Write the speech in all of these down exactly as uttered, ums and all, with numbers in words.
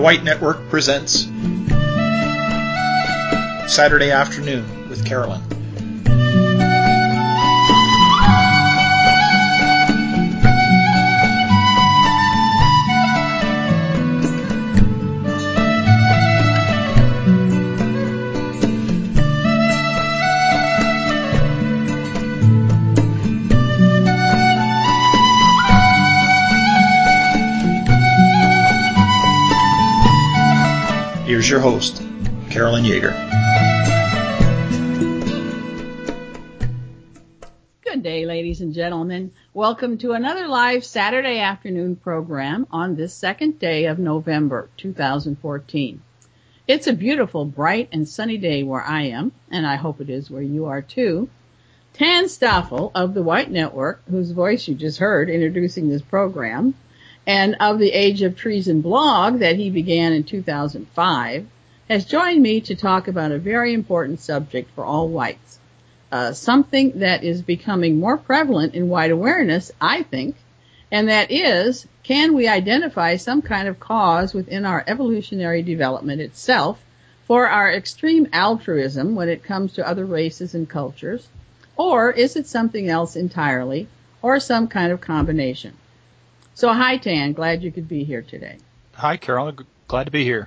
White Network presents Saturday Afternoon with Carolyn. Here's your host, Carolyn Yeager. Good day, ladies and gentlemen. Welcome to another live Saturday afternoon program on this second day of November two thousand fourteen. It's a beautiful, bright, and sunny day where I am, and I hope it is where you are too. Tan Stoffel of the White Network, whose voice you just heard introducing this program, and of the Age of Treason blog that he began in two thousand five, has joined me to talk about a very important subject for all whites. Uh, something that is becoming more prevalent in white awareness, I think, and that is, can we identify some kind of cause within our evolutionary development itself for our extreme altruism when it comes to other races and cultures, or is it something else entirely, or some kind of combination? So hi, Tan. Glad you could be here today. Hi, Carolyn. Glad to be here.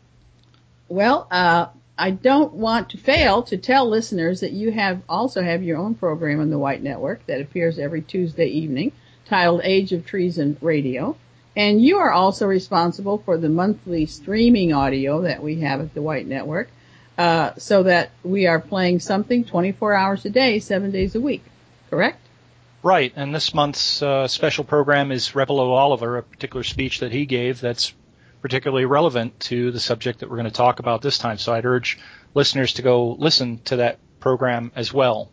Well, uh, I don't want to fail to tell listeners that you have also have your own program on the White Network that appears every Tuesday evening titled Age of Treason Radio. And you are also responsible for the monthly streaming audio that we have at the White Network, uh, so that we are playing something twenty-four hours a day, seven days a week. Correct? Right, and this month's uh, special program is Rebel Oliver, a particular speech that he gave that's particularly relevant to the subject that we're going to talk about this time. So I'd urge listeners to go listen to that program as well.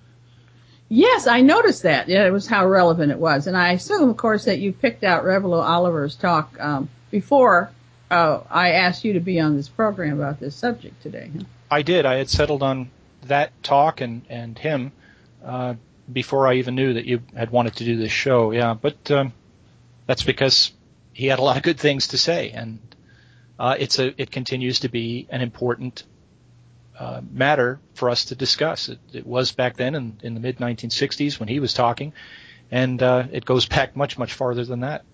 Yes, I noticed that. Yeah, it was how relevant it was. And I assume, of course, that you picked out Rebel Oliver's talk um, before uh, I asked you to be on this program about this subject today. Huh? I did. I had settled on that talk and, and him uh before I even knew that you had wanted to do this show, yeah. But um, that's because he had a lot of good things to say, and uh, it's a it continues to be an important uh, matter for us to discuss. It, it was back then in, in the mid nineteen sixties when he was talking, and uh, it goes back much, much farther than that.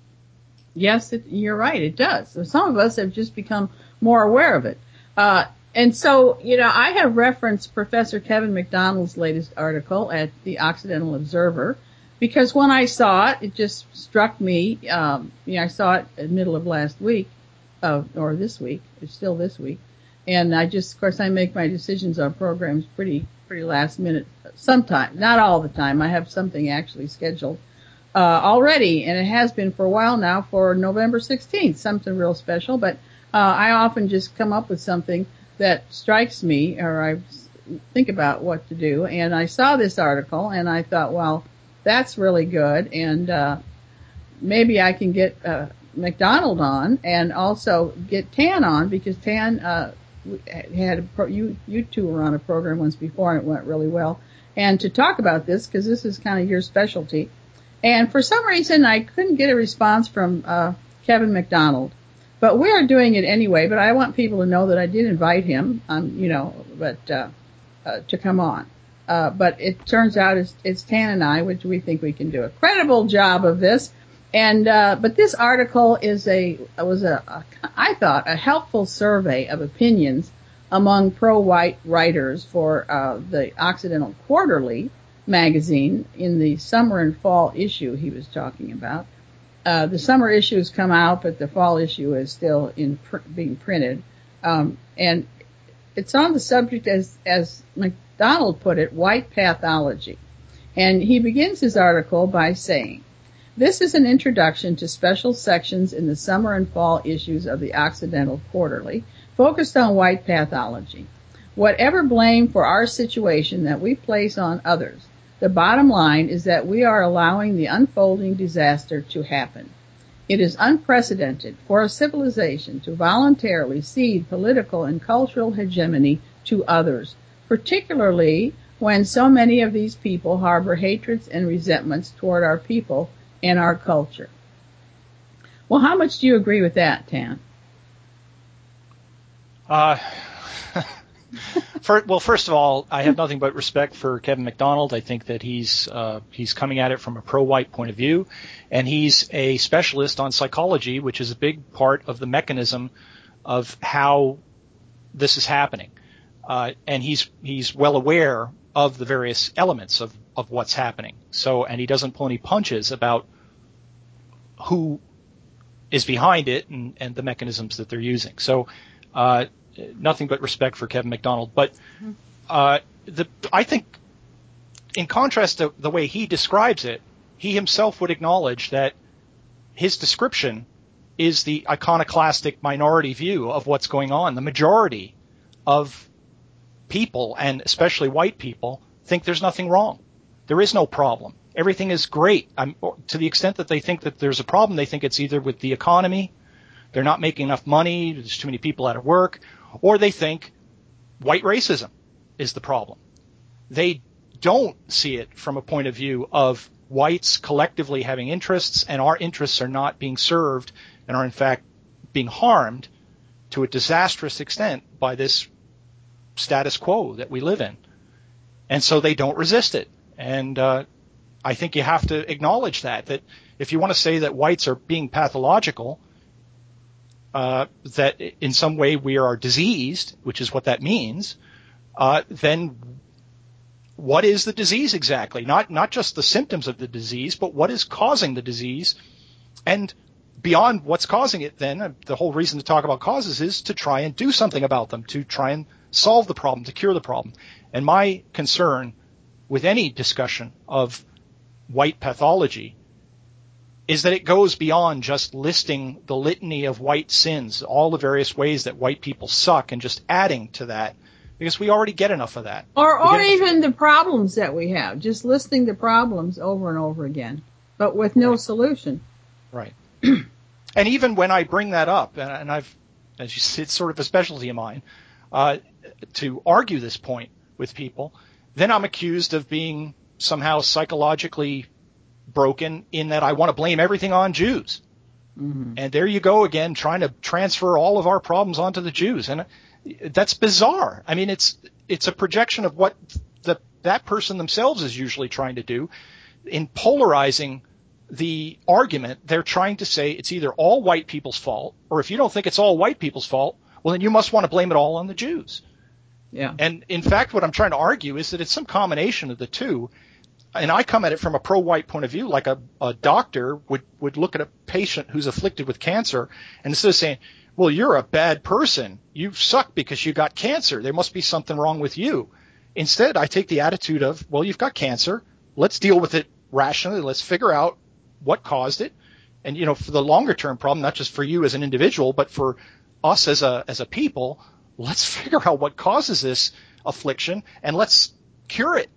Yes, it, you're right, it does. So some of us have just become more aware of it. Uh, And so, you know, I have referenced Professor Kevin McDonald's latest article at the Occidental Observer because when I saw it, it just struck me. Um, you know, I saw it in the middle of last week, uh, or this week. It's still this week. And I just, of course, I make my decisions on programs pretty, pretty last minute sometimes. Not all the time. I have something actually scheduled uh, already, and it has been for a while now for November sixteenth, something real special. But uh, I often just come up with something that strikes me, or I think about what to do. And I saw this article, and I thought, well, that's really good, and uh, maybe I can get uh, McDonald on, and also get Tan on, because Tan uh, had a pro- you you two were on a program once before, and it went really well. And to talk about this, because this is kind of your specialty. And for some reason, I couldn't get a response from uh, Kevin McDonald. But we are doing it anyway, but I want people to know that I did invite him, um, you know, but, uh, uh, to come on. Uh, but it turns out it's, it's Tan and I, which we think we can do a credible job of this. And, uh, but this article is a, was a, a, I thought, a helpful survey of opinions among pro-white writers for, uh, the Occidental Quarterly magazine in the summer and fall issue he was talking about. Uh, the summer issue has come out, but the fall issue is still in pr- being printed. Um, and it's on the subject, as, as McDonald put it, white pathology. And he begins his article by saying, this is an introduction to special sections in the summer and fall issues of the Occidental Quarterly, focused on white pathology. Whatever blame for our situation that we place on others, the bottom line is that we are allowing the unfolding disaster to happen. It is unprecedented for a civilization to voluntarily cede political and cultural hegemony to others, particularly when so many of these people harbor hatreds and resentments toward our people and our culture. Well, how much do you agree with that, Tan? Uh, for, well, first of all, I have nothing but respect for Kevin MacDonald. I think that he's uh, he's coming at it from a pro-white point of view, and he's a specialist on psychology, which is a big part of the mechanism of how this is happening. Uh, and he's he's well aware of the various elements of, of what's happening. So, and he doesn't pull any punches about who is behind it and, and the mechanisms that they're using. So, uh, nothing but respect for Kevin MacDonald. But uh, the I think, in contrast to the way he describes it, he himself would acknowledge that his description is the iconoclastic minority view of what's going on. The majority of people, and especially white people, think there's nothing wrong. There is no problem. Everything is great. I'm, to the extent that they think that there's a problem, they think it's either with the economy, they're not making enough money, there's too many people out of work, or they think white racism is the problem. They don't see it from a point of view of whites collectively having interests, and our interests are not being served and are in fact being harmed to a disastrous extent by this status quo that we live in. And so they don't resist it. And uh, I think you have to acknowledge that, that if you want to say that whites are being pathological, uh, that in some way we are diseased, which is what that means, uh, then what is the disease exactly? Not not just the symptoms of the disease, but what is causing the disease? And beyond what's causing it, then, the whole reason to talk about causes is to try and do something about them, to try and solve the problem, to cure the problem. And my concern with any discussion of white pathology is that it goes beyond just listing the litany of white sins, all the various ways that white people suck, and just adding to that, because we already get enough of that. Or, or get even the problems that we have, just listing the problems over and over again, but with no right. solution. Right. And even when I bring that up, and, and I've, as you see, it's sort of a specialty of mine, uh, to argue this point with people, then I'm accused of being somehow psychologically broken in that I want to blame everything on Jews. Mm-hmm. And there you go again, trying to transfer all of our problems onto the Jews. And that's bizarre. I mean, it's it's a projection of what the, that person themselves is usually trying to do. In polarizing the argument, they're trying to say it's either all white people's fault, or if you don't think it's all white people's fault, well, then you must want to blame it all on the Jews. Yeah. And in fact, what I'm trying to argue is that it's some combination of the two. And I come at it from a pro-white point of view, like a, a doctor would, would look at a patient who's afflicted with cancer, and instead of saying, well, you're a bad person, you suck because you got cancer, there must be something wrong with you. Instead, I take the attitude of, well, you've got cancer, let's deal with it rationally, let's figure out what caused it. And, you know, for the longer term problem, not just for you as an individual, but for us as a as a people, let's figure out what causes this affliction and let's cure it.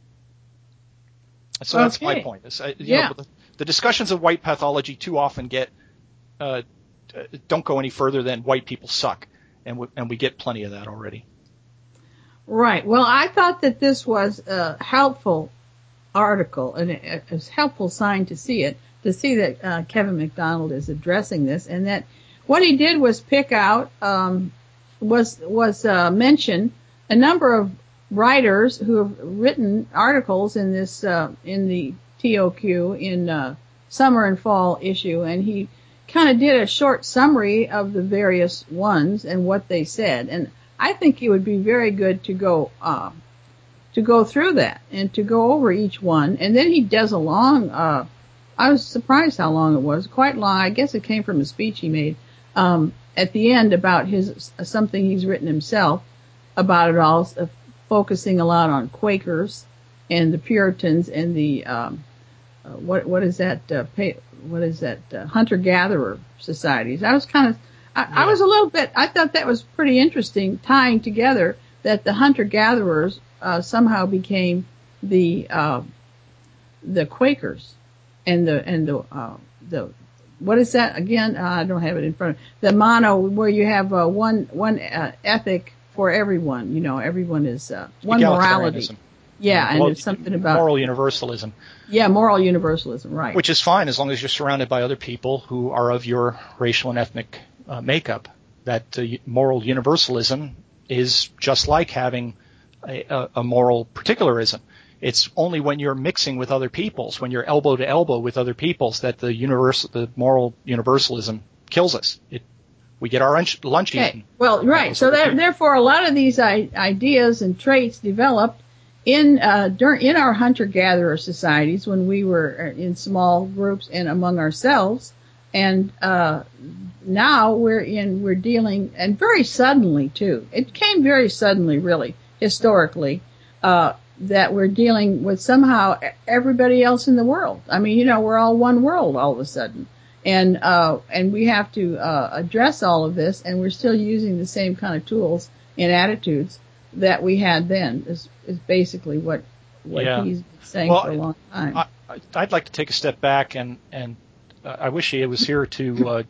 So that's okay. my point. Uh, you yeah. know, the, the discussions of white pathology too often get uh, don't go any further than white people suck, and we, and we get plenty of that already. Right. Well, I thought that this was a helpful article, and it was a helpful sign to see it, to see that uh, Kevin MacDonald is addressing this, and that what he did was pick out, um, was was uh, mention a number of writers who have written articles in this uh, in the T O Q in uh, summer and fall issue, and he kind of did a short summary of the various ones and what they said. And I think it would be very good to go uh, to go through that and to go over each one. And then he does a long. Uh, I was surprised how long it was, quite long. I guess it came from a speech he made um, at the end about his something he's written himself about it all. Uh, focusing a lot on Quakers and the Puritans and the um, uh, what what is that uh, pay, what is that uh, hunter-gatherer societies. I was kind of I, yeah. I was a little bit I thought that was pretty interesting, tying together that the hunter-gatherers uh, somehow became the uh, the Quakers and the and the uh, the what is that again? Uh, I don't have it in front of me. The mono, where you have uh, one one uh, ethic for everyone, you know, everyone is uh, one morality. Yeah, and well, it's something about moral universalism. Yeah, moral universalism, right. Which is fine as long as you're surrounded by other people who are of your racial and ethnic uh, makeup. that uh, moral universalism is just like having a, a, a moral particularism. It's only when you're mixing with other peoples, when you're elbow to elbow with other peoples, that the universal, the moral universalism kills us. It, we get our lunch, lunch okay. eaten. Well, right. So that, therefore, a lot of these I- ideas and traits developed in uh, during in our hunter-gatherer societies when we were in small groups and among ourselves, and uh, now we're in we're dealing, and very suddenly too. It came very suddenly, really, historically. Uh, that we're dealing with somehow everybody else in the world. I mean, you know, we're all one world all of a sudden. And, uh, and we have to, uh, address all of this, and we're still using the same kind of tools and attitudes that we had then, is, is basically what, what yeah. he's been saying well, for a long time. I, I'd like to take a step back, and, and uh, I wish he was here to, uh,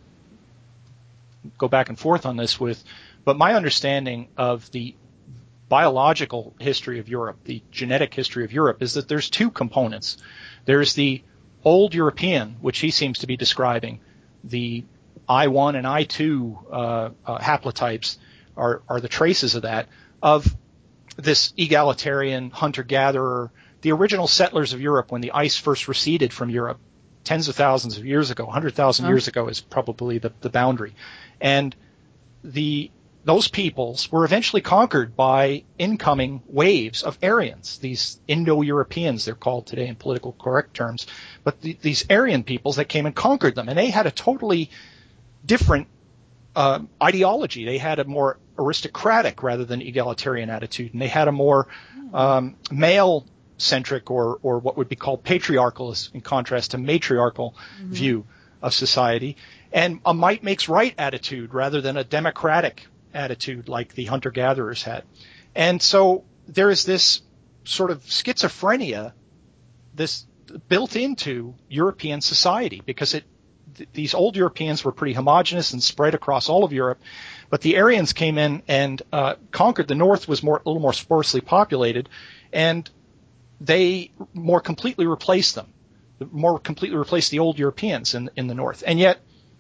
go back and forth on this with, but my understanding of the biological history of Europe, the genetic history of Europe, is that there's two components. There's the old European, which he seems to be describing. The I one and I two uh, uh, haplotypes are, are the traces of that, of this egalitarian hunter-gatherer, the original settlers of Europe when the ice first receded from Europe tens of thousands of years ago, one hundred thousand years ago is probably the, the boundary. And the those peoples were eventually conquered by incoming waves of Aryans, these Indo-Europeans, they're called today in political correct terms, but the, these Aryan peoples that came and conquered them, and they had a totally different uh, ideology. They had a more aristocratic rather than egalitarian attitude, and they had a more um, male-centric or, or what would be called patriarchal, in contrast to matriarchal mm-hmm. view of society, and a might makes right attitude rather than a democratic attitude like the hunter-gatherers had. And so there is this sort of schizophrenia, this built into European society, because it th- these old Europeans were pretty homogenous and spread across all of Europe, but the Aryans came in and uh, conquered. The north was more a little more sparsely populated, and they more completely replaced them, more completely replaced the old Europeans in in the north. And yet,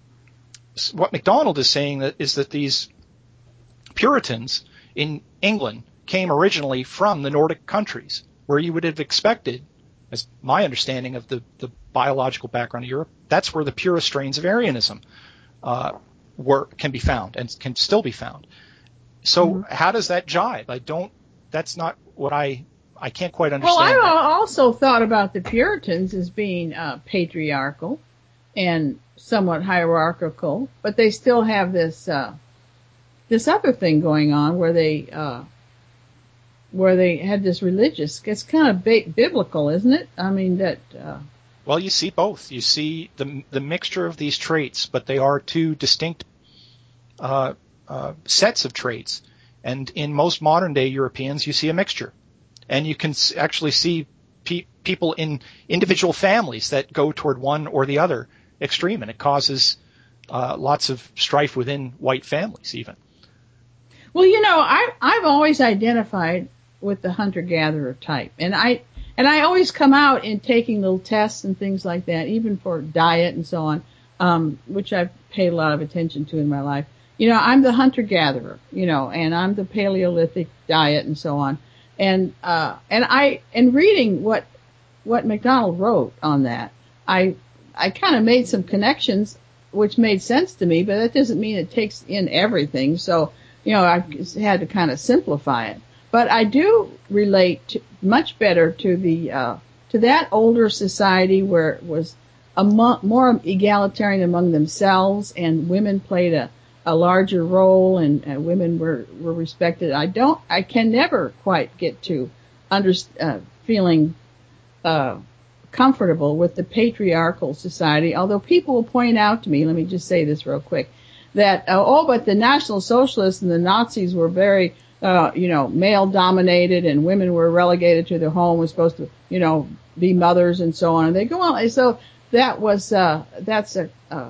what MacDonald is saying that is that these Puritans in England came originally from the Nordic countries, where you would have expected, as my understanding of the, the biological background of Europe, that's where the purest strains of Aryanism uh, were can be found and can still be found. So mm-hmm. how does that jibe? I don't. That's not what I. I can't quite understand. Well, I that. also thought about the Puritans as being uh, patriarchal and somewhat hierarchical, but they still have this. Uh, This other thing going on where they, uh, where they had this religious, it's kind of ba- biblical, isn't it? I mean, that, uh. Well, you see both. You see the, the mixture of these traits, but they are two distinct, uh, uh, sets of traits. And in most modern day Europeans, you see a mixture. And you can actually see pe- people in individual families that go toward one or the other extreme, and it causes, uh, lots of strife within white families even. Well, you know, I, I've always identified with the hunter-gatherer type, and I and I always come out in taking little tests and things like that, even for diet and so on, um, which I've paid a lot of attention to in my life. You know, I'm the hunter-gatherer, you know, and I'm the Paleolithic diet and so on, and uh, and I in reading what what MacDonald wrote on that, I I kind of made some connections which made sense to me, but that doesn't mean it takes in everything. So. You know, I had to kind of simplify it, but I do relate to, much better to the uh, to that older society where it was a mo- more egalitarian among themselves, and women played a, a larger role, and, and women were, were respected. I don't, I can never quite get to under uh, feeling uh, comfortable with the patriarchal society. Although people will point out to me, let me just say this real quick. That, uh, oh, but the National Socialists and the Nazis were very, uh, you know, male dominated, and women were relegated to their home, were supposed to, you know, be mothers and so on. And they go on. So that was, uh, that's a, uh,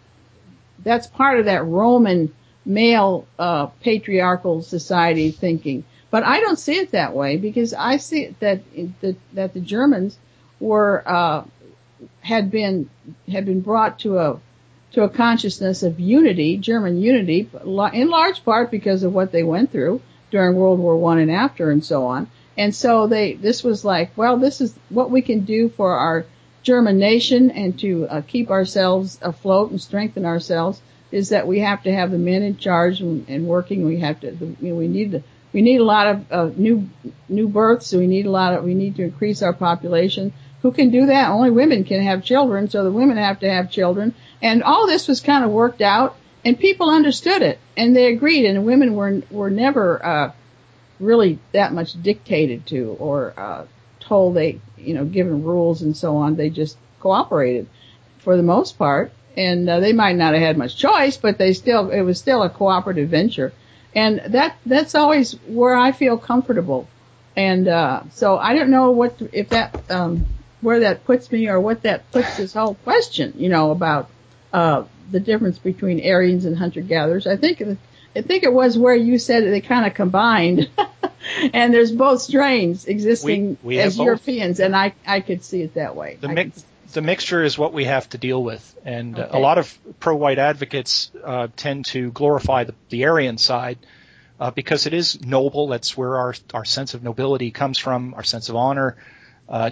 that's part of that Roman male, uh, patriarchal society thinking. But I don't see it that way, because I see it that, that, that the Germans were, uh, had been, had been brought to a, to a consciousness of unity, German unity, in large part because of what they went through during World War One and after and so on. And so they, this was like, well, this is what we can do for our German nation and to uh, keep ourselves afloat and strengthen ourselves is that we have to have the men in charge and, and working. We have to, you know, we need to, we need a lot of uh, new, new births. So we need a lot of, we need to increase our population. Who can do that? Only women can have children. So the women have to have children. And all this was kind of worked out and people understood it and they agreed. And women were, were never, uh, really that much dictated to or, uh, told they, you know, given rules and so on. They just cooperated for the most part. And uh, they might not have had much choice, but they still, it was still a cooperative venture. And that, that's always where I feel comfortable. And, uh, so I don't know what, if that, um, where that puts me or what that puts this whole question, you know, about, uh, the difference between Aryans and hunter-gatherers. I think, I think it was where you said they kind of combined and there's both strains existing we, we as both. Europeans. And I, I could see it that way. The I mix. The mixture is what we have to deal with, and okay. a lot of pro-white advocates uh, tend to glorify the, the Aryan side uh, because it is noble. That's where our our sense of nobility comes from, our sense of honor, uh,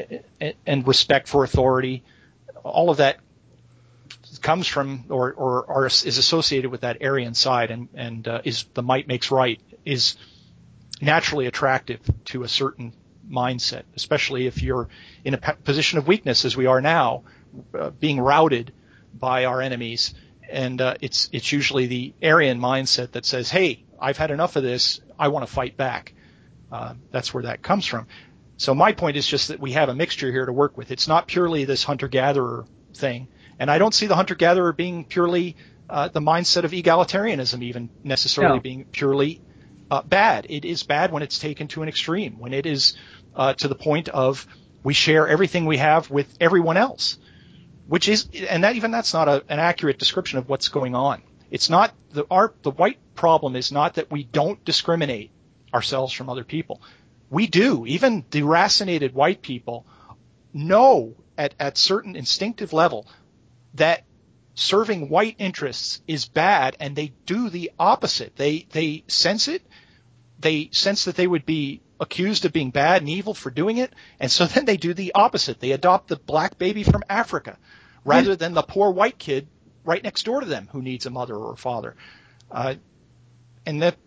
and respect for authority. All of that comes from, or, or, or is associated with that Aryan side, and and uh, is the might makes right is naturally attractive to a certain mindset, especially if you're in a position of weakness as we are now, uh, being routed by our enemies. And uh, it's it's usually the Aryan mindset that says, hey, I've had enough of this, I want to fight back. Uh, that's where that comes from. So my point is just that we have a mixture here to work with. It's not purely this hunter-gatherer thing. And I don't see the hunter-gatherer being purely uh, the mindset of egalitarianism even necessarily no. being purely uh, bad. It is bad when it's taken to an extreme, when it is Uh, to the point of we share everything we have with everyone else, which is, and that even that's not a, an accurate description of what's going on. It's not the our the white problem is not that we don't discriminate ourselves from other people. We do. Even deracinated white people know at at certain instinctive level that serving white interests is bad, and they do the opposite. They they sense it. They sense that they would be accused of being bad and evil for doing it, and so then they do the opposite. They adopt the black baby from Africa rather than the poor white kid right next door to them who needs a mother or a father. Uh, and that,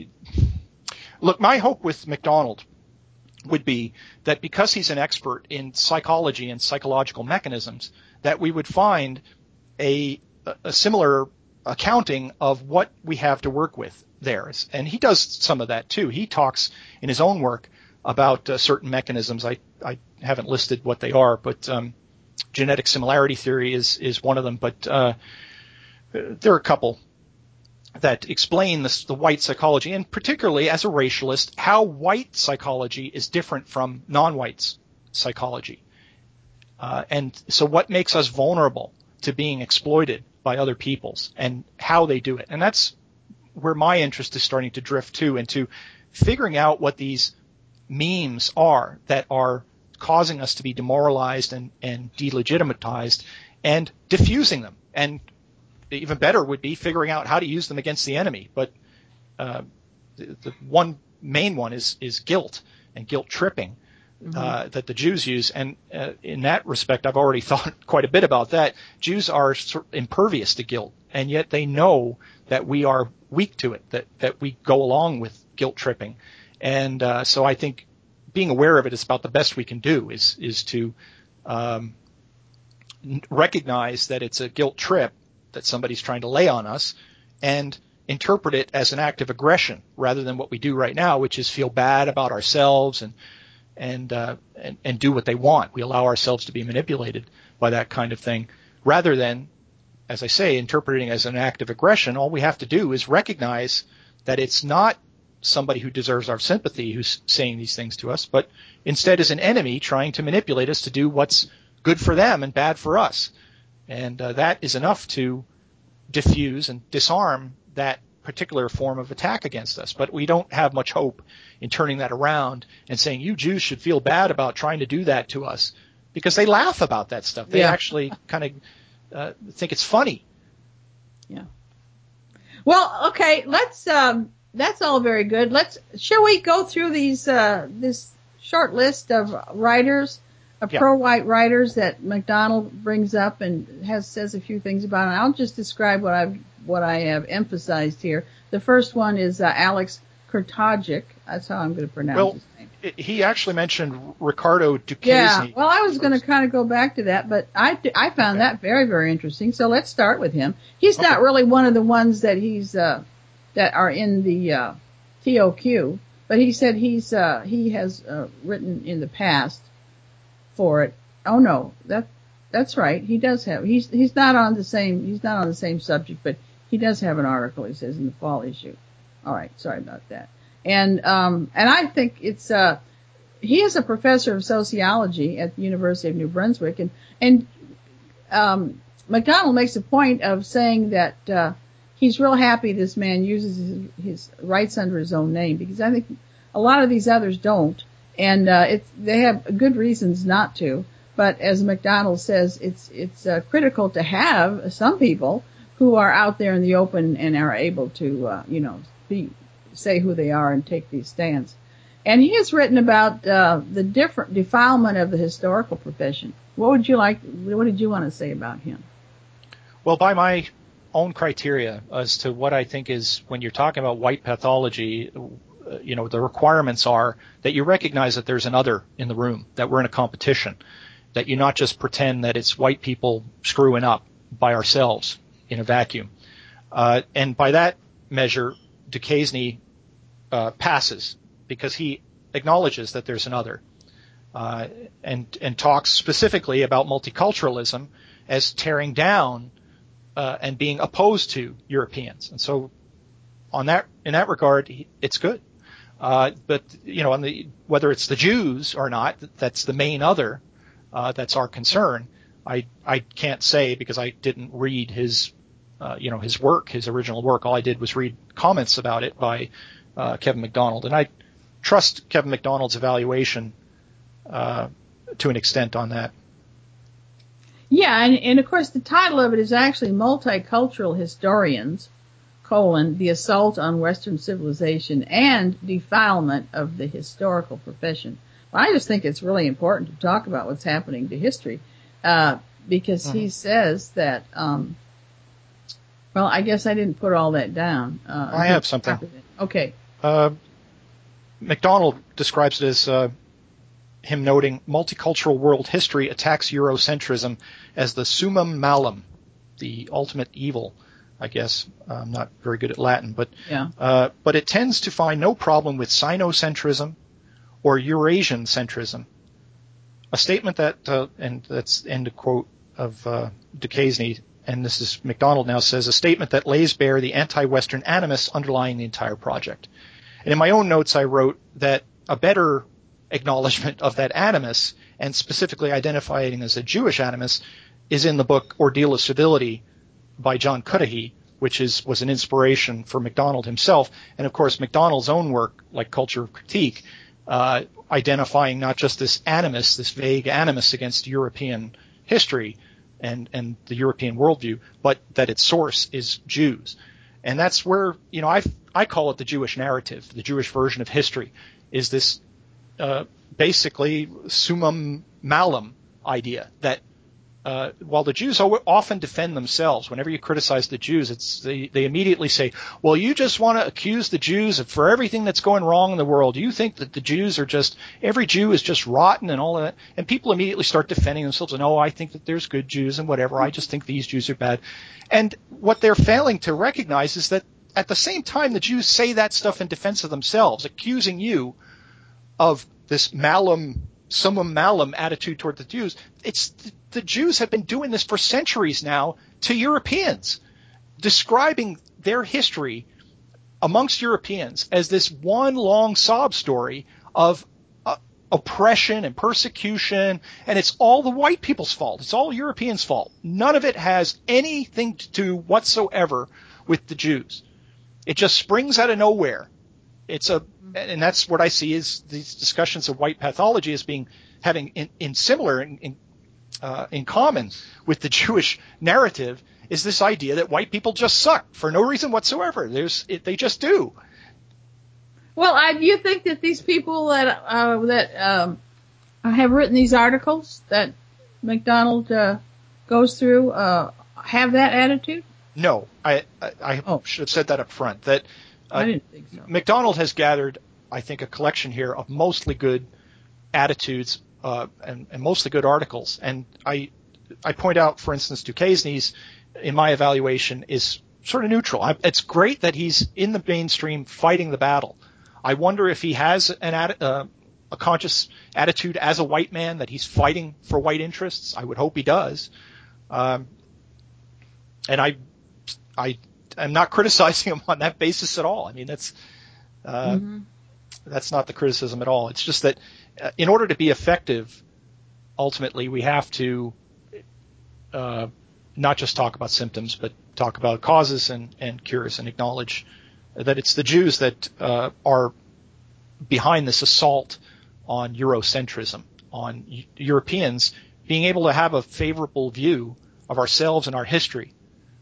look, my hope with MacDonald would be that because he's an expert in psychology and psychological mechanisms, that we would find a, a similar accounting of what we have to work with there. And he does some of that too. He talks in his own work about uh, certain mechanisms. I, I haven't listed what they are, but um, genetic similarity theory is, is one of them. But uh, there are a couple that explain this, the white psychology, and particularly as a racialist, how white psychology is different from non-white psychology. Uh, and so what makes us vulnerable to being exploited by other peoples and how they do it. And that's where my interest is starting to drift to, into figuring out what these memes are that are causing us to be demoralized and, and delegitimatized, and diffusing them. And even better would be figuring out how to use them against the enemy. But uh, the, the one main one is, is guilt and guilt tripping. Mm-hmm. Uh, that the Jews use, and uh, in that respect, I've already thought quite a bit about that. Jews are sort of impervious to guilt, and yet they know that we are weak to it, that, that we go along with guilt tripping. And uh, so I think being aware of it is about the best we can do, is is to um, recognize that it's a guilt trip that somebody's trying to lay on us, and interpret it as an act of aggression rather than what we do right now, which is feel bad about ourselves and and, uh, and, and do what they want. We allow ourselves to be manipulated by that kind of thing, rather than, as I say, interpreting it as an act of aggression. All we have to do is recognize that it's not somebody who deserves our sympathy who's saying these things to us, but instead is an enemy trying to manipulate us to do what's good for them and bad for us. And uh, that is enough to diffuse and disarm that particular form of attack against us. But we don't have much hope in turning that around and saying, you Jews should feel bad about trying to do that to us, because they laugh about that stuff. They yeah. actually kind of uh, think it's funny Yeah. Well, okay, let's, um, that's all very good. Let's, shall we go through these, uh, this short list of writers, of yeah. pro-white writers that MacDonald brings up and has, says a few things about, and I'll just describe what I've, what I have emphasized here. The first one is, uh, Alex Kurtagic. That's how I'm going to pronounce well, his name. It, he actually mentioned Ricardo Duquesne. Yeah, well, I was going to kind of go back to that, but I, I found okay. that very, very interesting. So let's start with him. He's okay. not really one of the ones that he's, uh, that are in the, uh, T O Q, but he said he's, uh, he has, uh, written in the past for it. Oh no, that, that's right. He does have, he's, he's not on the same, he's not on the same subject, but he does have an article, he says, in the fall issue. All right. Sorry about that. And, um, and I think it's, uh, he is a professor of sociology at the University of New Brunswick, and, and, um, MacDonald makes a point of saying that, uh, he's real happy this man uses his, his writes under his own name, because I think a lot of these others don't, and, uh, it's, they have good reasons not to, but as MacDonald says, it's, it's, uh, critical to have some people who are out there in the open and are able to, uh, you know, be, say who they are and take these stands. And he has written about uh, the different defilement of the historical profession. What would you like? What did you want to say about him? Well, by my own criteria as to what I think is when you're talking about white pathology, uh, you know, the requirements are that you recognize that there's an other in the room, that we're in a competition, that you not just pretend that it's white people screwing up by ourselves in a vacuum. Uh, and by that measure, Duquesne uh, passes, because he acknowledges that there's another, uh, and and talks specifically about multiculturalism as tearing down uh, and being opposed to Europeans. And so, on that in that regard, he, it's good. Uh, but you know, on the whether it's the Jews or not, that's the main other. Uh, that's our concern. I I can't say, because I didn't read his uh, you know his work, his original work. All I did was read comments about it by uh, Kevin MacDonald, and I trust Kevin MacDonald's evaluation uh, to an extent on that. Yeah, and, and of course the title of it is actually Multicultural Historians, colon, the Assault on Western Civilization and Defilement of the Historical Profession. Well, I just think it's really important to talk about what's happening to history, uh, because mm-hmm. he says that, um, well, I guess I didn't put all that down. Uh, I have something. Okay. Uh, MacDonald describes it as uh, him noting multicultural world history attacks Eurocentrism as the summum malum, the ultimate evil, I guess. I'm not very good at Latin, but yeah. uh, but it tends to find no problem with Sinocentrism or Eurasian centrism. A statement that, uh, and that's end of quote of uh, Duquesne, and this is MacDonald now says, a statement that lays bare the anti-Western animus underlying the entire project. And in my own notes, I wrote that a better acknowledgement of that animus, and specifically identifying as a Jewish animus, is in the book Ordeal of Civility by John Cudahy, which is was an inspiration for MacDonald himself. And of course, MacDonald's own work, like Culture of Critique, uh, identifying not just this animus, this vague animus against European history and, and the European worldview, but that its source is Jews. And that's where, you know, I I call it the Jewish narrative, the Jewish version of history, is this uh, basically summum malum idea that uh, while the Jews often defend themselves, whenever you criticize the Jews, it's they, they immediately say, well, you just want to accuse the Jews of, for everything that's going wrong in the world. You think that the Jews are just, every Jew is just rotten and all of that. And people immediately start defending themselves and, oh, I think that there's good Jews and whatever. I just think these Jews are bad. And what they're failing to recognize is that at the same time the Jews say that stuff in defense of themselves, accusing you of this malum, summum malum attitude toward the Jews, it's the Jews have been doing this for centuries now to Europeans, describing their history amongst Europeans as this one long sob story of uh, oppression and persecution, and it's all the white people's fault. It's all Europeans' fault. None of it has anything to do whatsoever with the Jews. It just springs out of nowhere. It's a, and that's what I see is these discussions of white pathology as being having in, in similar in, in Uh, in common with the Jewish narrative, is this idea that white people just suck for no reason whatsoever. There's, it, they just do. Well, I, do you think that these people that uh, that um, have written these articles that MacDonald uh, goes through uh, have that attitude? No, I I, I oh. should have said that up front. That uh, I didn't think so. MacDonald has gathered, I think, a collection here of mostly good attitudes uh, and, and mostly good articles. And I I point out, for instance, Duquesne's, in my evaluation, is sort of neutral. I, it's great that he's in the mainstream fighting the battle. I wonder if he has an uh, a conscious attitude as a white man, that he's fighting for white interests. I would hope he does. Um, and I, I am not criticizing him on that basis at all. I mean, that's uh, mm-hmm. that's not the criticism at all. It's just that uh, in order to be effective, ultimately we have to uh, not just talk about symptoms, but talk about causes and, and cures, and acknowledge that it's the Jews that uh, are behind this assault on Eurocentrism, on U- Europeans being able to have a favorable view of ourselves and our history.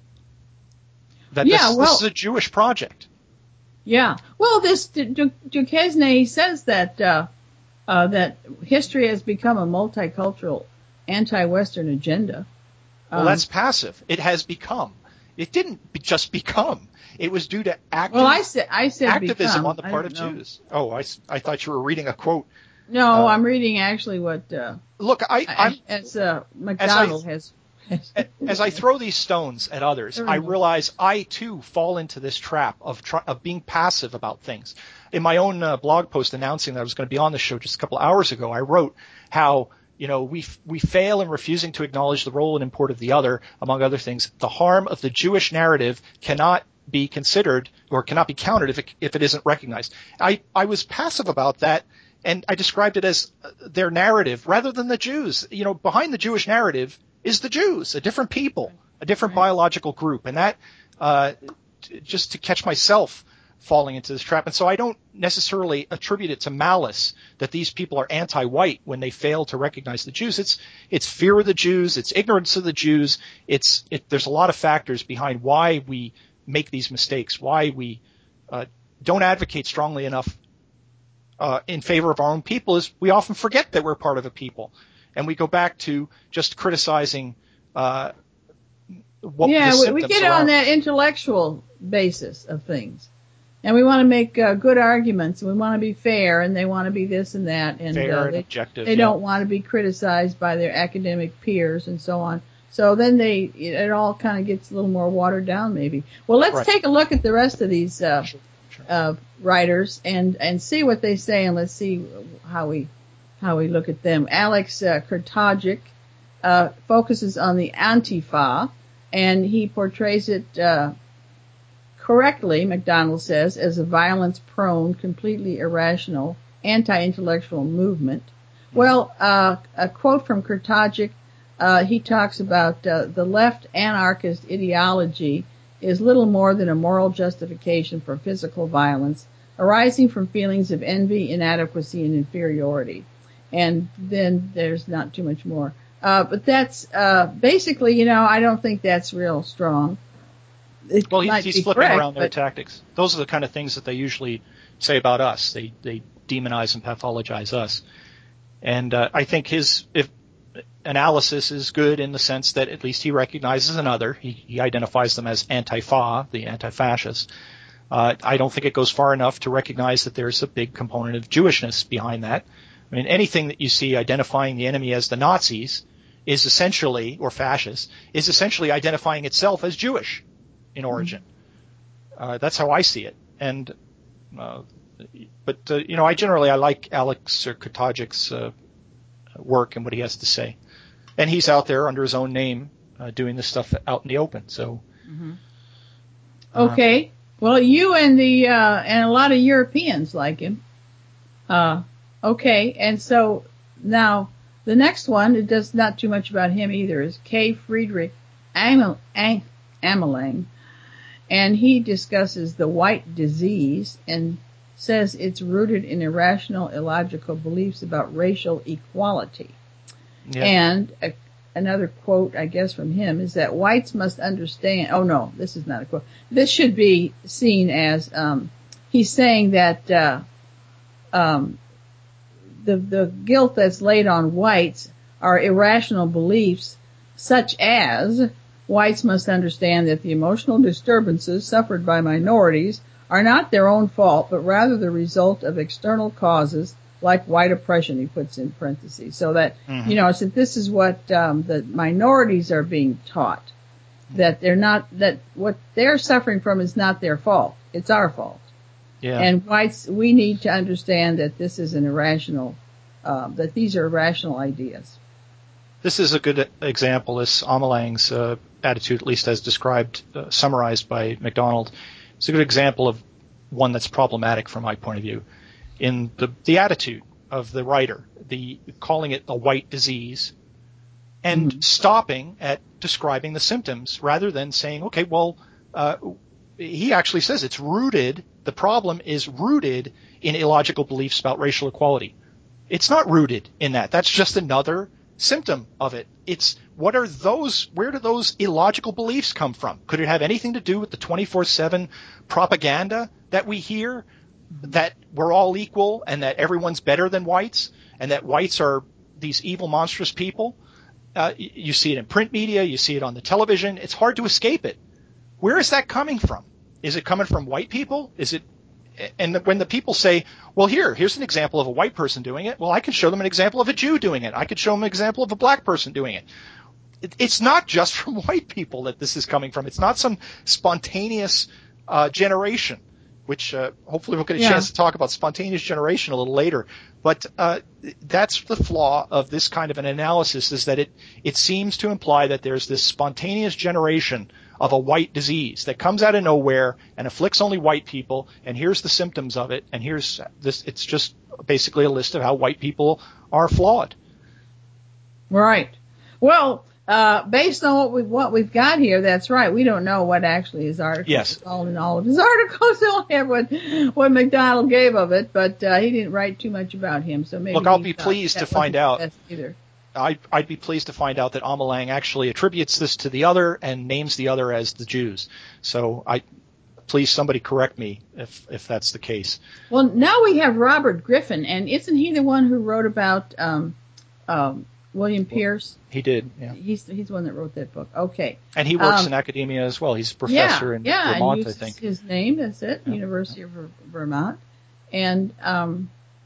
That yeah, this, well, this is a Jewish project. Yeah. Well, this Du- Duquesne says that uh, uh, that history has become a multicultural, anti-Western agenda. Well, um, that's passive. It has become. It didn't be just become. It was due to active, well, I said, I said activism become. on the part of know. Jews. Oh, I, I thought you were reading a quote. No, uh, I'm reading actually what. Uh, look, I, I'm as uh, MacDonald as I, has. As I throw these stones at others, I realize I too fall into this trap of try, of being passive about things. In my own uh, blog post announcing that I was going to be on the show just a couple of hours ago, I wrote how, you know, we we fail in refusing to acknowledge the role and import of the other, among other things. The harm of the Jewish narrative cannot be considered or cannot be counted if it, if it isn't recognized. I, I was passive about that, and I described it as their narrative rather than the Jews. You know, behind the Jewish narrative is the Jews, a different people, a different right. biological group. And that, uh, t- just to catch myself falling into this trap. And so I don't necessarily attribute it to malice that these people are anti-white when they fail to recognize the Jews. It's, it's fear of the Jews. It's ignorance of the Jews. It's, it, there's a lot of factors behind why we make these mistakes, why we, uh, don't advocate strongly enough, uh, in favor of our own people. Is we often forget that we're part of a people. And we go back to just criticizing uh, what yeah, the we, symptoms we get around. on that intellectual basis of things, and we want to make uh, good arguments, and we want to be fair, and they want to be this and that, and, fair uh, and they, objective. they yeah. don't want to be criticized by their academic peers and so on. So then they it, it all kind of gets a little more watered down, maybe. Well, let's right. take a look at the rest of these uh, sure, sure. uh, writers and and see what they say, and let's see how we. how we look at them. Alex uh, Kurtagic uh, focuses on the Antifa, and he portrays it uh, correctly, MacDonald says, as a violence-prone, completely irrational, anti-intellectual movement. Well, uh, a quote from Kurtagic, uh, he talks about uh, the left anarchist ideology is little more than a moral justification for physical violence, arising from feelings of envy, inadequacy, and inferiority. And then there's not too much more. Uh, but that's, uh, basically, you know, I don't think that's real strong. It well, he's, might he's be flipping correct, around their but, tactics. Those are the kind of things that they usually say about us. They, they demonize and pathologize us. And, uh, I think his, if analysis is good in the sense that at least he recognizes another. He, he identifies them as Antifa, the anti-fascists. Uh, I don't think it goes far enough to recognize that there's a big component of Jewishness behind that. I mean, anything that you see identifying the enemy as the Nazis is essentially, or fascists, is essentially identifying itself as Jewish in origin. Uh, that's how I see it. And, uh, but, uh, you know, I generally, I like Alex Kurtagic's, uh, work and what he has to say. And he's out there under his own name, uh, doing this stuff out in the open, so. Mm-hmm. Okay. Uh, well, you and the, uh, and a lot of Europeans like him. Uh, Okay, and so now the next one, it does not too much about him either, is K. Friedrich Ameling, and he discusses the white disease and says it's rooted in irrational, illogical beliefs about racial equality. Yeah. And uh, another quote, I guess, from him is that whites must understand. Oh no, this is not a quote. This should be seen as um, he's saying that uh, um, the the guilt that's laid on whites are irrational beliefs, such as whites must understand that the emotional disturbances suffered by minorities are not their own fault, but rather the result of external causes like white oppression, he puts in parentheses. So that, mm-hmm. you know, so this is what um, the minorities are being taught, that they're not, that what they're suffering from is not their fault. It's our fault. Yeah. And whites, we need to understand that this is an irrational, uh, that these are irrational ideas. This is a good example, this Amelang's uh, attitude, at least as described, uh, summarized by MacDonald. It's a good example of one that's problematic from my point of view. In the, the attitude of the writer, the calling it a white disease, and mm-hmm. stopping at describing the symptoms rather than saying, okay, well, uh, he actually says it's rooted, the problem is rooted in illogical beliefs about racial equality. It's not rooted in that. That's just another symptom of it. It's, what are those, where do those illogical beliefs come from? Could it have anything to do with the twenty-four seven propaganda that we hear? That we're all equal and that everyone's better than whites and that whites are these evil, monstrous people. Uh, you see it in print media. You see it on the television. It's hard to escape it. Where is that coming from? Is it coming from white people? Is it? And when the people say, well, here, here's an example of a white person doing it. Well, I can show them an example of a Jew doing it. I could show them an example of a black person doing it. it it's not just from white people that this is coming from. It's not some spontaneous uh, generation. Which uh, hopefully we'll get a yeah. chance to talk about spontaneous generation a little later. But uh, that's the flaw of this kind of an analysis, is that it, it seems to imply that there's this spontaneous generation of a white disease that comes out of nowhere and afflicts only white people, and here's the symptoms of it, and here's this. It's just basically a list of how white people are flawed. Right. Well, Uh, based on what we've, what we've got here, that's right. We don't know what actually his article yes. is all in all of his articles. They only have what, what MacDonald gave of it, but, uh, he didn't write too much about him. So maybe. Look, I'll be pleased to find out. Either. I, I'd be pleased to find out that Amelang actually attributes this to the other and names the other as the Jews. So I, please somebody correct me if, if that's the case. Well, now we have Robert Griffin, and isn't he the one who wrote about, um, um, William Pierce? He did, yeah. He's he's the one that wrote that book. Okay. And he works um, in academia as well. He's a professor yeah, in yeah, Vermont, and I think. His name, that's it, yeah. University of Vermont. And um,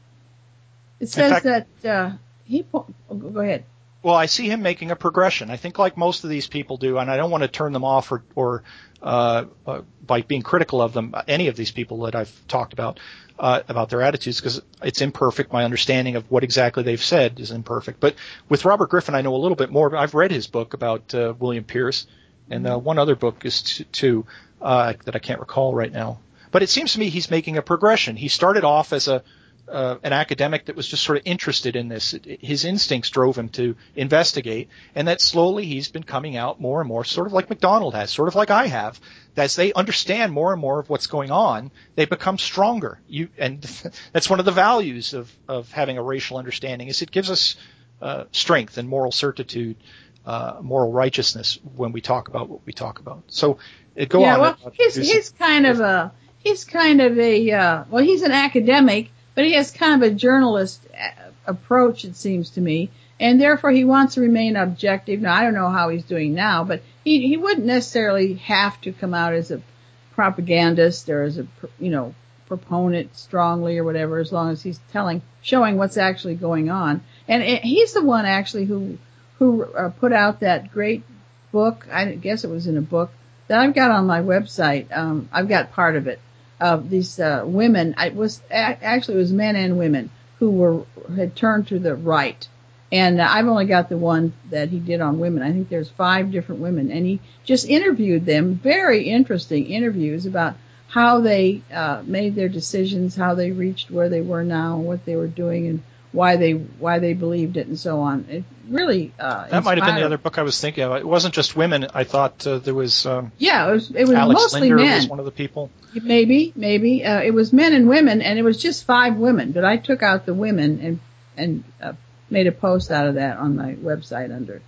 it says fact, that uh, he po- oh, go ahead. Well, I see him making a progression. I think like most of these people do, and I don't want to turn them off or, or uh, uh, by being critical of them, any of these people that I've talked about, uh, about their attitudes, because it's imperfect. My understanding of what exactly they've said is imperfect. But with Robert Griffin, I know a little bit more. I've read his book about uh, William Pierce, and uh, one other book is t- too uh, that I can't recall right now. But it seems to me he's making a progression. He started off as a Uh, an academic that was just sort of interested in this. His instincts drove him to investigate, and that slowly he's been coming out more and more, sort of like MacDonald has, sort of like I have. As they understand more and more of what's going on, they become stronger. You, and that's one of the values of, of having a racial understanding, is it gives us uh, strength and moral certitude, uh, moral righteousness when we talk about what we talk about. So uh, go yeah, on. Well, he's, he's kind of a, he's kind of a, uh, well, he's an academic, but he has kind of a journalist approach, it seems to me, and therefore he wants to remain objective. Now, I don't know how he's doing now, but he, he wouldn't necessarily have to come out as a propagandist or as a, you know, proponent strongly or whatever, as long as he's telling, showing what's actually going on. And it, he's the one actually who, who uh, put out that great book, I guess it was in a book, that I've got on my website. Um, I've got part of it. Of these uh, women, it was actually it was men and women who were had turned to the right, and uh, I've only got the one that he did on women. I think there's five different women, and he just interviewed them, very interesting interviews about how they uh, made their decisions, how they reached where they were now, what they were doing, and why they why they believed it, and so on. It really uh, that might have been the other book I was thinking of. It wasn't just women. I thought uh, there was um, yeah, it was it was Alex mostly Linder men. Was one of the people. Maybe, maybe uh, it was men and women, and it was just five women. But I took out the women and and uh, made a post out of that on my website under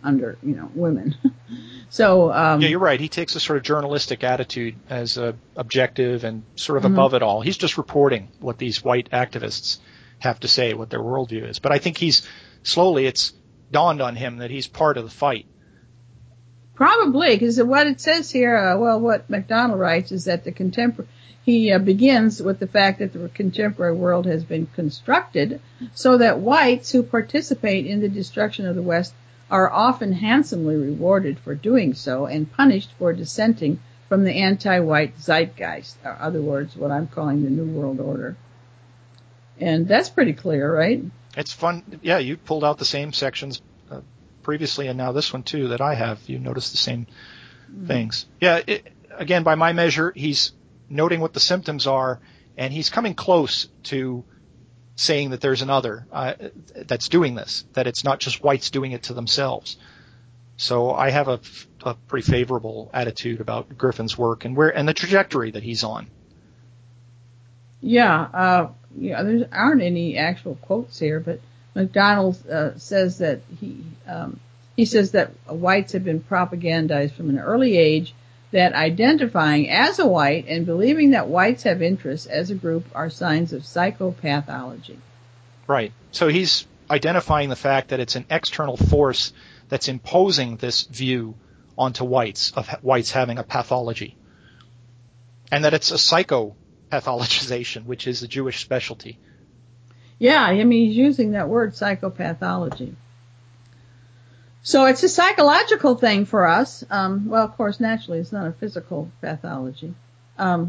under, you know, women. So um, yeah, you're right. He takes a sort of journalistic attitude as uh, objective and sort of mm-hmm. above it all. He's just reporting what these white activists have to say, what their worldview is. But I think he's slowly it's dawned on him that he's part of the fight. Probably, because what it says here, uh, well, what MacDonald writes is that the contemporary, he uh, begins with the fact that the contemporary world has been constructed so that whites who participate in the destruction of the West are often handsomely rewarded for doing so and punished for dissenting from the anti-white zeitgeist, or other words, what I'm calling the New World Order. And that's pretty clear, right? It's fun. Yeah, you pulled out the same sections uh, previously and now this one too that I have. You noticed the same mm-hmm. things. Yeah, it, again, by my measure, he's noting what the symptoms are, and he's coming close to saying that there's another uh, that's doing this, that it's not just whites doing it to themselves. So I have a, a pretty favorable attitude about Griffin's work and where and the trajectory that he's on. Yeah, uh, yeah. There aren't any actual quotes here, but MacDonald uh, says that he um, he says that whites have been propagandized from an early age, that identifying as a white and believing that whites have interests as a group are signs of psychopathology. Right. So he's identifying the fact that it's an external force that's imposing this view onto whites, of whites having a pathology. And that it's a psychopathologization, which is a Jewish specialty. Yeah, I mean, he's using that word, psychopathology. So it's a psychological thing for us. Um, well, of course, naturally, it's not a physical pathology. Um,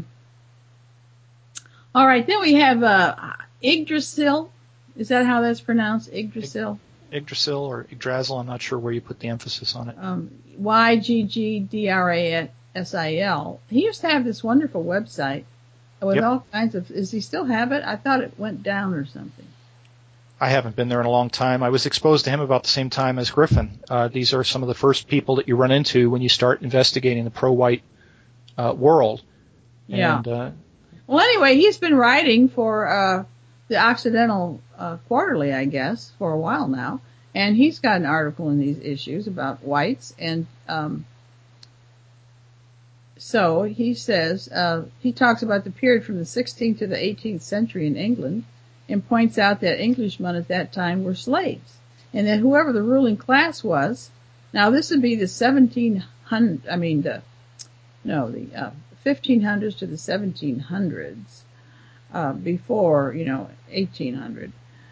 all right, then we have uh, Yggdrasil. Is that how that's pronounced? Yggdrasil? Yggdrasil or Yggdrasil. I'm not sure where you put the emphasis on it. Um, Y G G D R A S I L. He used to have this wonderful website with yep. all kinds of. Does he still have it? I thought it went down or something. I haven't been there in a long time. I was exposed to him about the same time as Griffin. Uh, these are some of the first people that you run into when you start investigating the pro-white uh, world. Yeah. And, uh, well, anyway, he's been writing for uh, the Occidental uh, Quarterly, I guess, for a while now, and he's got an article in these issues about whites, and um, so he says uh, he talks about the period from the sixteenth to the eighteenth century in England, and points out that Englishmen at that time were slaves, and that whoever the ruling class was, now this would be the seventeen hundred, I mean the, no, the uh, fifteen hundreds to the seventeen hundreds, uh, before, you know, eighteen hundred.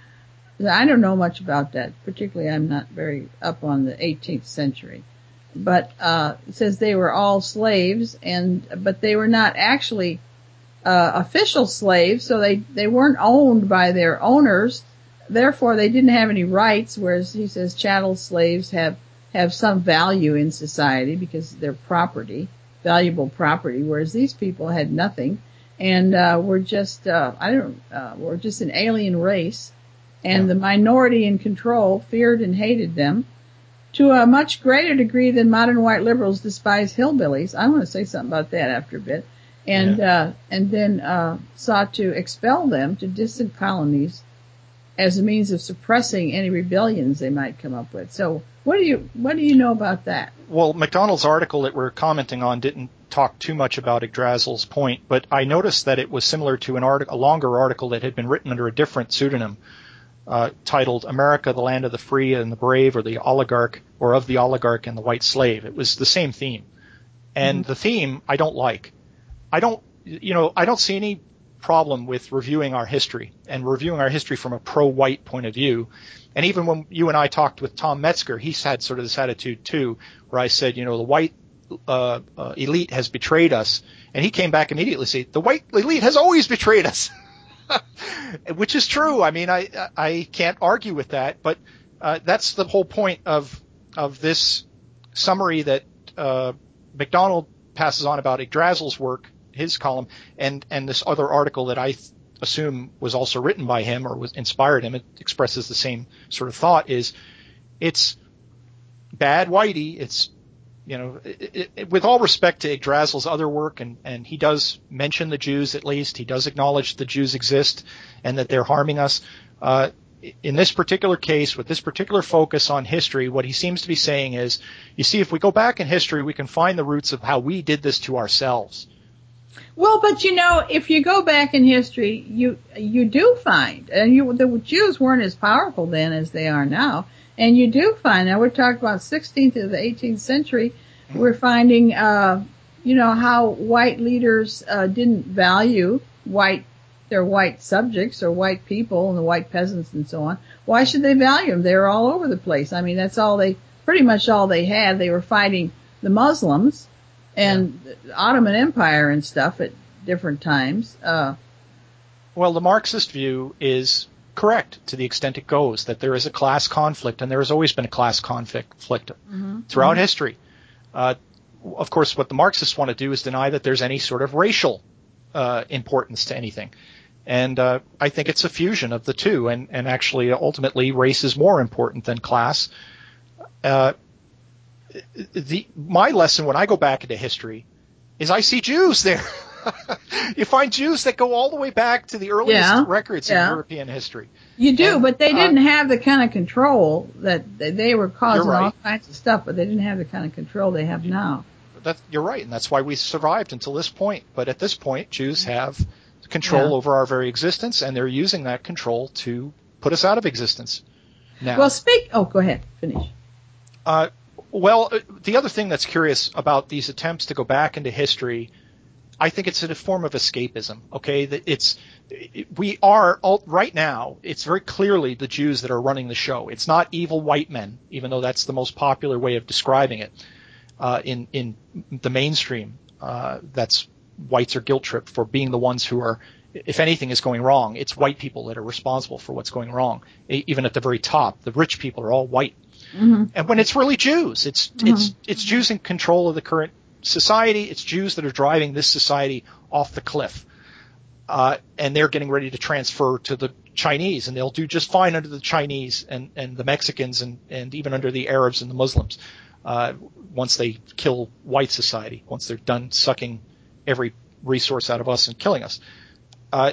I don't know much about that, particularly I'm not very up on the eighteenth century. But uh, it says they were all slaves, and but they were not actually Uh, official slaves, so they, they weren't owned by their owners. Therefore, they didn't have any rights, whereas he says chattel slaves have, have some value in society because they're property, valuable property, whereas these people had nothing and uh, were just, uh, I don't, uh, were just an alien race. And the minority in control feared and hated them to a much greater degree than modern white liberals despise hillbillies. I want to say something about that after a bit. And, yeah. uh, and then, uh, sought to expel them to distant colonies as a means of suppressing any rebellions they might come up with. So what do you, what do you know about that? Well, MacDonald's article that we're commenting on didn't talk too much about Yggdrasil's point, but I noticed that it was similar to an article, a longer article that had been written under a different pseudonym, uh, titled America, the Land of the Free and the Brave, or the Oligarch, or of the Oligarch and the White Slave. It was the same theme. And mm-hmm. the theme I don't like. I don't, you know, I don't see any problem with reviewing our history and reviewing our history from a pro-white point of view. And even when you and I talked with Tom Metzger, he's had sort of this attitude too, where I said, you know, the white uh, uh, elite has betrayed us. And he came back immediately and said, the white elite has always betrayed us, which is true. I mean, I, I can't argue with that, but uh, that's the whole point of, of this summary that uh, MacDonald passes on about Yggdrasil's work, his column, and, and this other article that I th- assume was also written by him or was inspired him. It expresses the same sort of thought. Is it's bad whitey. It's, you know, it, it, with all respect to Yggdrasil's other work, and, and he does mention the Jews at least. He does acknowledge the Jews exist and that they're harming us. Uh, in this particular case, with this particular focus on history, what he seems to be saying is, you see, if we go back in history, we can find the roots of how we did this to ourselves. Well, but you know, if you go back in history, you you do find, and you, the Jews weren't as powerful then as they are now, and you do find, now we're talking about sixteenth to the eighteenth century, we're finding, uh, you know, how white leaders uh, didn't value white, their white subjects or white people and the white peasants and so on. Why should they value them? They were all over the place. I mean, that's all they, pretty much all they had. They were fighting the Muslims and yeah. the Ottoman Empire and stuff at different times. Uh, well, the Marxist view is correct to the extent it goes, that there is a class conflict, and there has always been a class conflict mm-hmm. throughout mm-hmm. history. Uh, of course, what the Marxists want to do is deny that there's any sort of racial uh, importance to anything. And uh, I think it's a fusion of the two, and, and actually, ultimately, race is more important than class. Uh, the my lesson when I go back into history is I see Jews there. You find Jews that go all the way back to the earliest yeah, records yeah. in European history. You do, and, but they didn't uh, have the kind of control that they, they were causing right. all kinds of stuff, but they didn't have the kind of control they have now. That, you're right, and that's why we survived until this point. But at this point, Jews have control yeah. over our very existence, and they're using that control to put us out of existence. Now, well, speak. Oh, go ahead. Finish. Uh, well, the other thing that's curious about these attempts to go back into history, I think it's a form of escapism. Okay, that it's we are right now. It's very clearly the Jews that are running the show. It's not evil white men, even though that's the most popular way of describing it uh, in in the mainstream. Uh, that's whites are guilt tripped for being the ones who are, if anything is going wrong, it's white people that are responsible for what's going wrong. Even at the very top, the rich people are all white. Mm-hmm. And when it's really Jews, it's mm-hmm. it's it's Jews in control of the current society. It's Jews that are driving this society off the cliff, uh, and they're getting ready to transfer to the Chinese, and they'll do just fine under the Chinese and, and the Mexicans and, and even under the Arabs and the Muslims uh, once they kill white society, once they're done sucking every resource out of us and killing us. Uh,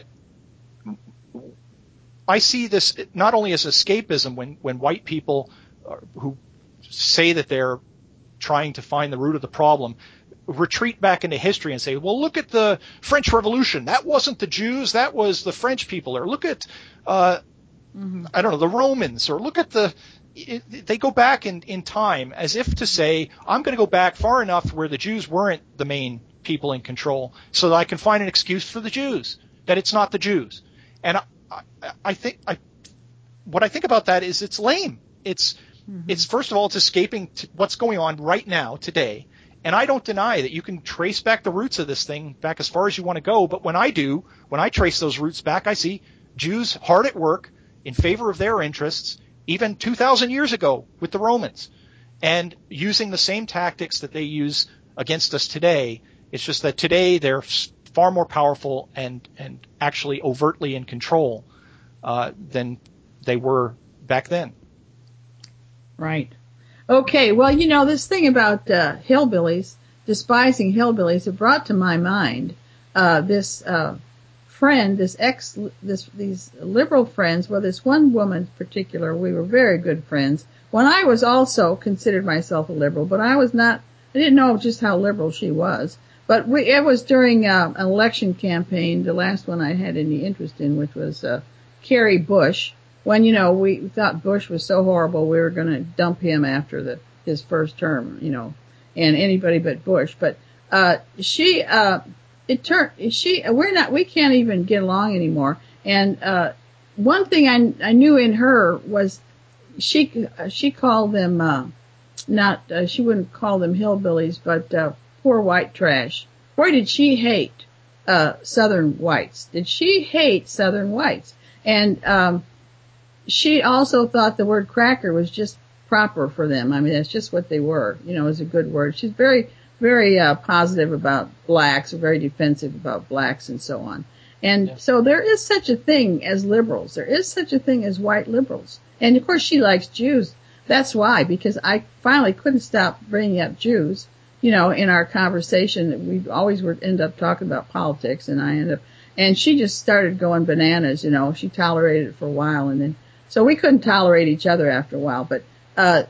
I see this not only as escapism when, when white people who say that they're trying to find the root of the problem retreat back into history and say, well, look at the French Revolution. That wasn't the Jews. That was the French people. Or look at, uh, mm-hmm. I don't know, the Romans. Or look at the, it, they go back in, in time as if to say, I'm going to go back far enough where the Jews weren't the main people in control so that I can find an excuse for the Jews, that it's not the Jews. And I, I, I think, I, what I think about that is it's lame. It's, mm-hmm. it's first of all, it's escaping to what's going on right now, today. And I don't deny that you can trace back the roots of this thing back as far as you want to go. But when I do, when I trace those roots back, I see Jews hard at work in favor of their interests, even two thousand years ago with the Romans, and using the same tactics that they use against us today. It's just that today they're far more powerful and, and actually overtly in control uh, than they were back then. Right. Okay, well, you know, this thing about uh, hillbillies, despising hillbillies, it brought to my mind uh, this uh, friend, this ex, this these liberal friends. Well, this one woman in particular, we were very good friends. When I was also considered myself a liberal, but I was not, I didn't know just how liberal she was. But we, it was during uh, an election campaign, the last one I had any interest in, which was uh, Kerry Bush. When, you know, we thought Bush was so horrible, we were going to dump him after the his first term, you know, and anybody but Bush. But uh she, uh it turned, she, we're not, we can't even get along anymore. And uh one thing I, I knew in her was she, she called them, uh not, uh, she wouldn't call them hillbillies, but uh poor white trash. Boy, did she hate uh Southern whites. Did she hate Southern whites? And um she also thought the word cracker was just proper for them. I mean, that's just what they were. You know, it was a good word. She's very, very uh, positive about blacks, very defensive about blacks and so on. And yeah. So there is such a thing as liberals. There is such a thing as white liberals. And of course she likes Jews. That's why, because I finally couldn't stop bringing up Jews. You know, in our conversation, we always would end up talking about politics, and I end up, and she just started going bananas. You know, she tolerated it for a while, and then So we couldn't tolerate each other after a while. But uh,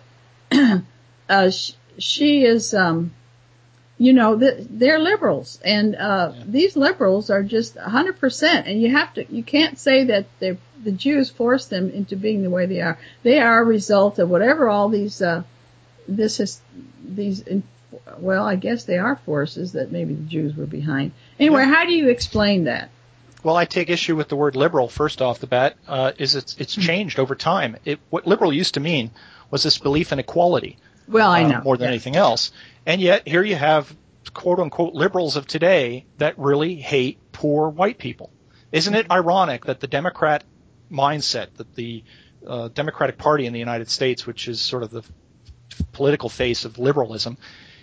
uh, sh- she is, um, you know, th- they're liberals, and uh, yeah. these liberals are just one hundred percent. And you have to, you can't say that they the Jews forced them into being the way they are. They are a result of whatever all these, uh, this is, these, well, I guess they are forces that maybe the Jews were behind. Anyway, yeah. How do you explain that? Well, I take issue with the word liberal first off the bat, uh, is it's, it's changed over time. It, what liberal used to mean was this belief in equality. Well, I know. Uh, more than yeah. anything else. And yet here you have quote unquote liberals of today that really hate poor white people. Isn't it ironic that the Democrat mindset, that the uh, Democratic Party in the United States, which is sort of the f- political face of liberalism,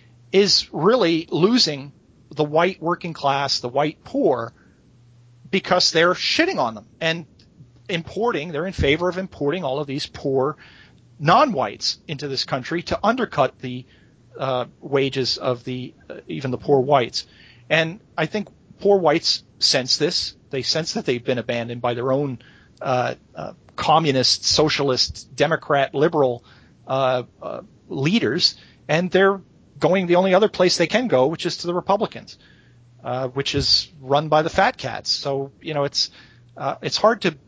is really losing the white working class, the white poor, because they're shitting on them and importing, they're in favor of importing all of these poor non-whites into this country to undercut the uh, wages of the uh, even the poor whites. And I think poor whites sense this. They sense that they've been abandoned by their own uh, uh, communist, socialist, Democrat, liberal uh, uh, leaders, and they're going the only other place they can go, which is to the Republicans, uh, which is run by the fat cats. So, you know, it's uh, it's hard to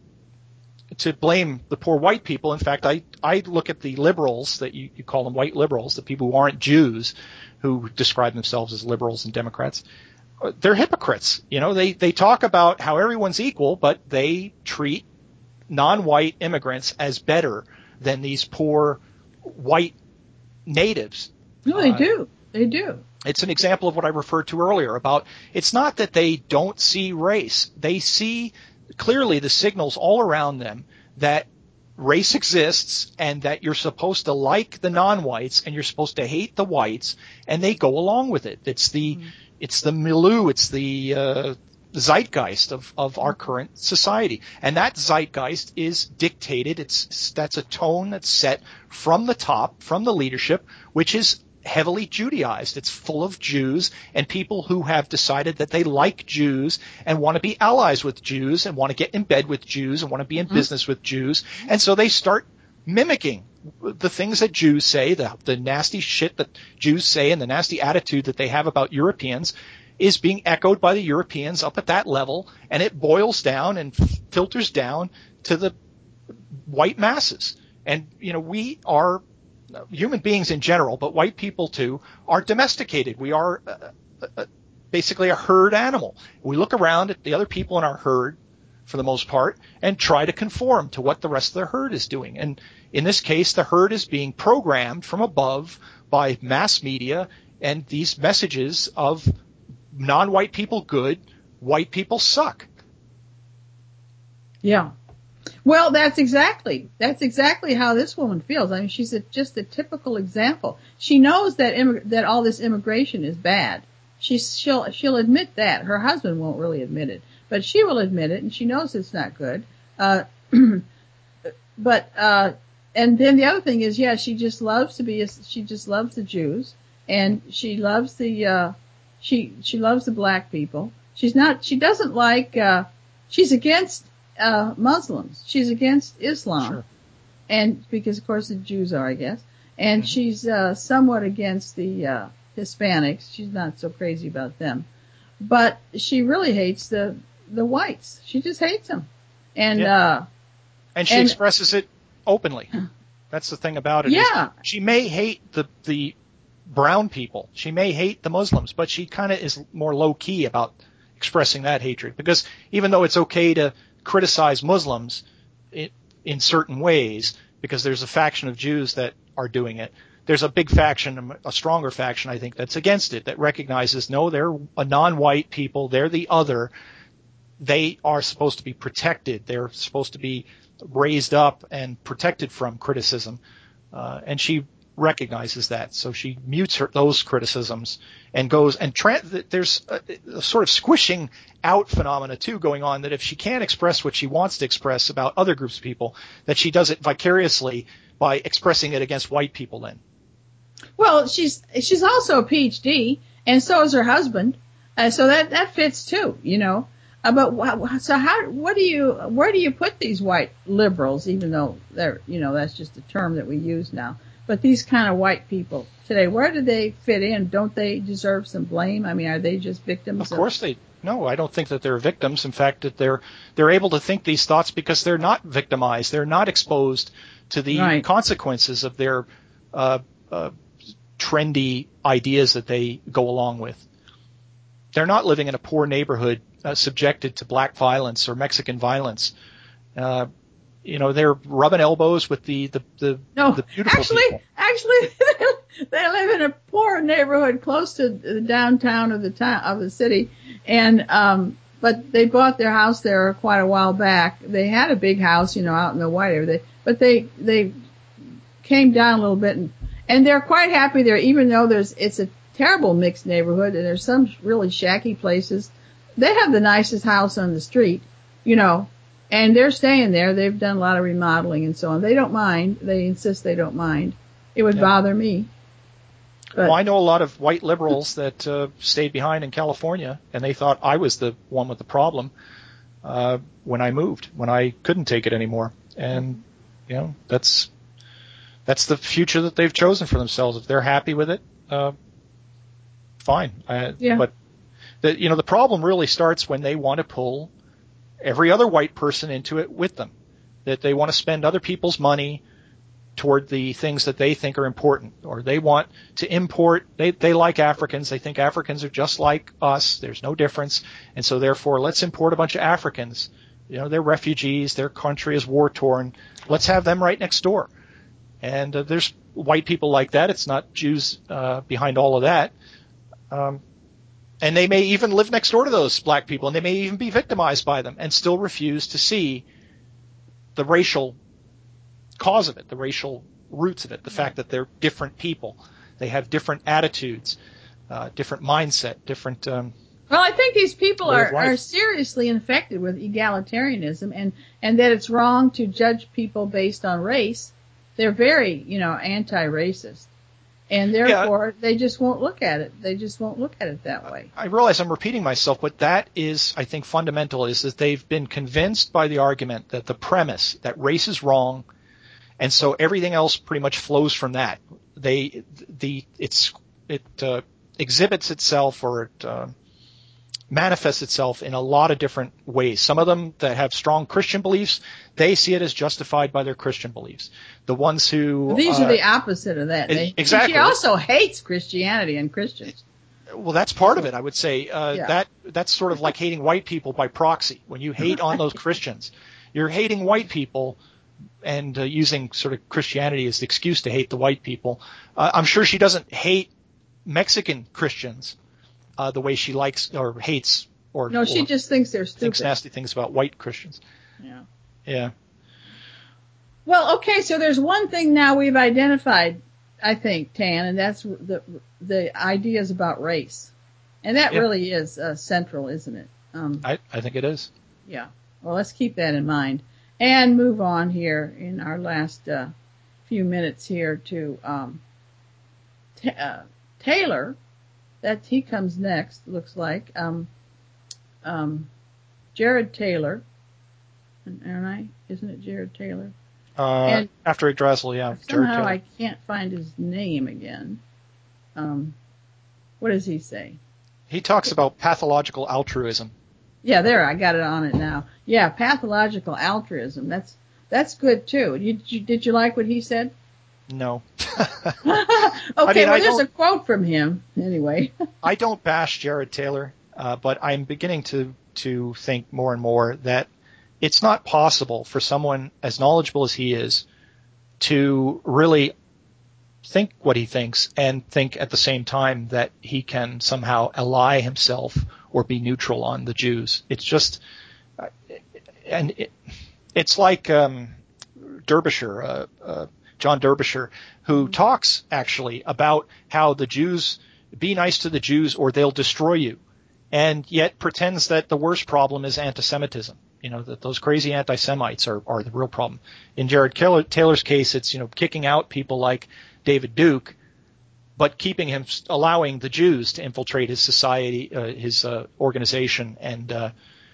to blame the poor white people. In fact, I, I look at the liberals that you, you call them white liberals, the people who aren't Jews, who describe themselves as liberals and Democrats. They're hypocrites. You know, they, they talk about how everyone's equal, but they treat non-white immigrants as better than these poor white natives. No, they uh, do. They do. It's an example of what I referred to earlier about it's not that they don't see race. They see clearly the signals all around them that race exists and that you're supposed to like the non-whites and you're supposed to hate the whites, and they go along with it. It's the mm-hmm. it's the milieu, it's the uh, zeitgeist of, of our current society. And that zeitgeist is dictated. It's that's a tone that's set from the top, from the leadership, which is heavily Judaized. It's full of Jews and people who have decided that they like Jews and want to be allies with Jews and want to get in bed with Jews and want to be in mm-hmm. business with Jews. And so they start mimicking the things that Jews say, the, the nasty shit that Jews say and the nasty attitude that they have about Europeans is being echoed by the Europeans up at that level, and it boils down and filters down to the white masses. And, you know, we are human beings in general, but white people too, are domesticated. We are uh, uh, basically a herd animal. We look around at the other people in our herd, for the most part, and try to conform to what the rest of the herd is doing. And in this case, the herd is being programmed from above by mass media and these messages of non-white people good, white people suck. Yeah. Well, that's exactly, that's exactly how this woman feels. I mean, she's a, just a typical example. She knows that immig- that all this immigration is bad. She's, she'll, she'll admit that. Her husband won't really admit it, but she will admit it, and she knows it's not good. Uh, but, uh, and then the other thing is, yeah, she just loves to be, a, she just loves the Jews, and she loves the, uh, she, she loves the black people. She's not, she doesn't like, uh, she's against Uh, Muslims. She's against Islam. Sure. And because of course the Jews are, I guess. And mm-hmm. she's, uh, somewhat against the, uh, Hispanics. She's not so crazy about them. But she really hates the, the whites. She just hates them. And, yeah. uh, and she and, expresses it openly. That's the thing about it. Yeah. Is she may hate the, the brown people. She may hate the Muslims, but she kind of is more low key about expressing that hatred, because even though it's okay to criticize Muslims in, in certain ways, because there's a faction of Jews that are doing it, there's a big faction, a stronger faction, I think, that's against it, that recognizes, no, they're a non-white people, they're the other, they are supposed to be protected, they're supposed to be raised up and protected from criticism, uh, and she recognizes that, so she mutes her, those criticisms and goes and tra- there's a, a sort of squishing out phenomena too going on, that if she can't express what she wants to express about other groups of people, that she does it vicariously by expressing it against white people then. Well, she's she's also a P H D, and so is her husband, uh, so that that fits too, you know. Uh, but wh- so how? What do you? Where do you put these white liberals? Even though they're, you know, that's just a term that we use now. But these kind of white people today, where do they fit in? Don't they deserve some blame? I mean, are they just victims? Of course they. No, I don't think that they're victims. In fact, that they're they're able to think these thoughts because they're not victimized. They're not exposed to the Right. consequences of their uh, uh, trendy ideas that they go along with. They're not living in a poor neighborhood uh, subjected to black violence or Mexican violence. Uh, you know, they're rubbing elbows with the the the, No, the beautiful actually, people. actually, they live in a poor neighborhood close to the downtown of the town of the city, and um, but they bought their house there quite a while back. They had a big house, you know, out in the white area, they, but they they came down a little bit, and and they're quite happy there, even though there's it's a terrible mixed neighborhood, and there's some really shacky places. They have the nicest house on the street, you know. And they're staying there. They've done a lot of remodeling and so on. They don't mind. They insist they don't mind. It would Yeah. bother me. But, Well, I know a lot of white liberals that uh, stayed behind in California, and they thought I was the one with the problem uh, when I moved, when I couldn't take it anymore. And you know, that's that's the future that they've chosen for themselves. If they're happy with it, uh, fine. I, Yeah. But the, you know, the problem really starts when they want to pull every other white person into it with them, that they want to spend other people's money toward the things that they think are important, or they want to import, they, they like Africans, they think Africans are just like us, there's no difference, and so therefore let's import a bunch of Africans. You know, they're refugees, their country is war-torn, let's have them right next door. And uh, there's white people like that, it's not Jews uh, behind all of that. Um, And they may even live next door to those black people, and they may even be victimized by them and still refuse to see the racial cause of it, the racial roots of it, the fact that they're different people. They have different attitudes, uh, different mindset, different... Um, well, I think these people way of are, life. are seriously infected with egalitarianism, and, and that it's wrong to judge people based on race. They're very, you know, anti-racist. And therefore, yeah. they just won't look at it. They just won't look at it that way. I realize I'm repeating myself, but that is, I think, fundamental, is that they've been convinced by the argument that the premise that race is wrong, and so everything else pretty much flows from that. They, the, it's, it uh, exhibits itself, or it uh, manifests itself in a lot of different ways. Some of them that have strong Christian beliefs, they see it as justified by their Christian beliefs. The ones who... Well, these uh, are the opposite of that. They, exactly. She also hates Christianity and Christians. Well, that's part of it, I would say. Uh, yeah. That that's sort of like hating white people by proxy. When you hate on those Christians, you're hating white people and uh, using sort of Christianity as the excuse to hate the white people. Uh, I'm sure she doesn't hate Mexican Christians uh, the way she likes or hates or no, she or just thinks they're stupid. Thinks nasty things about white Christians. Yeah. Yeah. Well, okay, so there's one thing now we've identified, I think, Tan, and that's the the ideas about race, and that yeah. really is uh, central, isn't it? Um, I I think it is. Yeah. Well, let's keep that in mind and move on here in our last uh, few minutes here to um, t- uh, Taylor. That he comes next, looks like. Um, um, Jared Taylor, aren't I? Isn't it Jared Taylor? Uh, and after Dressel, yeah. Somehow I can't find his name again. Um, what does he say? He talks about pathological altruism. Yeah, there, I got it on it now. Yeah, pathological altruism. That's that's good too. Did you, did you like what he said? No. okay, I mean, well, I there's a quote from him anyway. I don't bash Jared Taylor, uh, but I'm beginning to to think more and more that it's not possible for someone as knowledgeable as he is to really think what he thinks and think at the same time that he can somehow ally himself or be neutral on the Jews. It's just, and it, it's like um, Derbyshire, uh, uh, John Derbyshire, who mm-hmm. talks actually about how the Jews, be nice to the Jews or they'll destroy you, and yet pretends that the worst problem is anti-Semitism. You know, that those crazy anti-Semites are, are the real problem. In Jared Taylor's case, it's, you know, kicking out people like David Duke, but keeping him, allowing the Jews to infiltrate his society, uh, his uh, organization, and uh,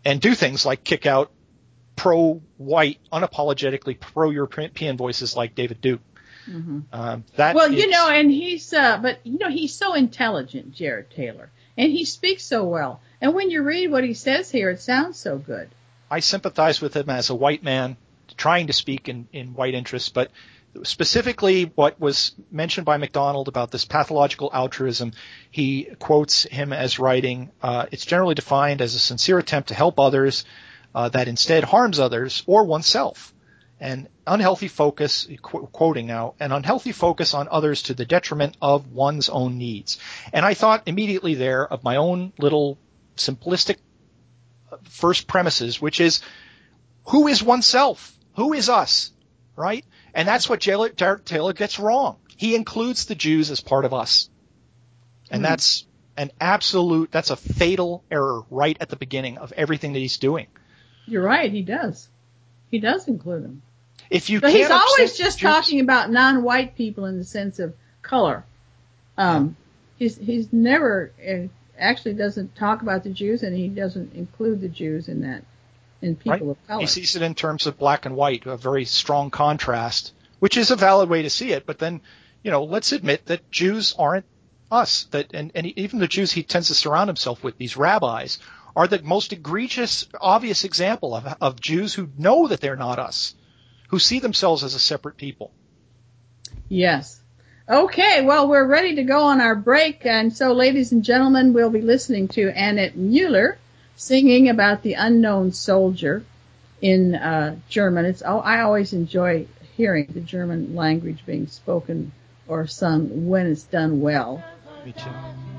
and do things like kick out pro-white, unapologetically pro-European voices like David Duke. Mm-hmm. Um, that well, is, you know, and he's, uh, but you know, he's so intelligent, Jared Taylor, and he speaks so well. And when you read what he says here, it sounds so good. I sympathize with him as a white man trying to speak in, in white interests, but specifically what was mentioned by MacDonald about this pathological altruism, he quotes him as writing, uh, it's generally defined as a sincere attempt to help others uh, that instead harms others or oneself. An unhealthy focus, qu- quoting now, an unhealthy focus on others to the detriment of one's own needs. And I thought immediately there of my own little simplistic first premises, which is, who is oneself? Who is us? Right? And that's what Jared Taylor gets wrong. He includes the Jews as part of us. And mm. that's an absolute, that's a fatal error right at the beginning of everything that he's doing. You're right, he does. He does include them. If you but can't he's always just Jews, talking about non-white people in the sense of color. Um, yeah. He's he's never uh, actually doesn't talk about the Jews, and he doesn't include the Jews in that in people right. of color. He sees it in terms of black and white, a very strong contrast, which is a valid way to see it. But then, you know, let's admit that Jews aren't us. That and, and even the Jews he tends to surround himself with, these rabbis, are the most egregious, obvious example of of Jews who know that they're not us, who see themselves as a separate people. Yes. Okay, well, we're ready to go on our break. And so, ladies and gentlemen, we'll be listening to Annette Mueller singing about the unknown soldier in uh, German. It's oh, I always enjoy hearing the German language being spoken or sung when it's done well. Me too.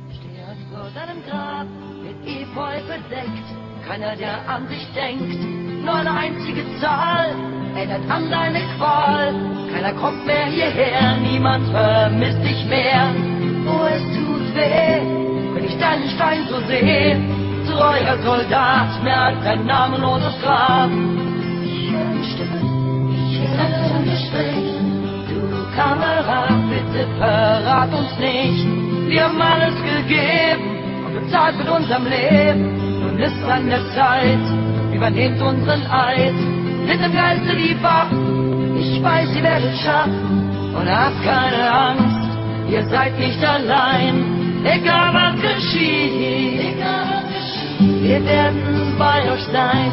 Efeu bedeckt, keiner, der an sich denkt, nur eine einzige Zahl, erinnert an deine Qual. Keiner kommt mehr hierher, niemand vermisst dich mehr. Oh, es tut weh, wenn ich deinen Stein so sehe. Treuer Soldat, mehr als ein namenloses Grab. Ich höre eine Stimme, ich höre ein Gespräch. Du Kamerad, bitte verrat uns nicht. Wir haben alles gegeben, bezahlt mit unserem Leben, nun ist an der Zeit, übernehmt unseren Eid, mit dem Geiste die Waffen, ich weiß, ihr werdet schaffen, und habt keine Angst, ihr seid nicht allein, egal was geschieht, egal was geschieht, wir werden bei euch sein,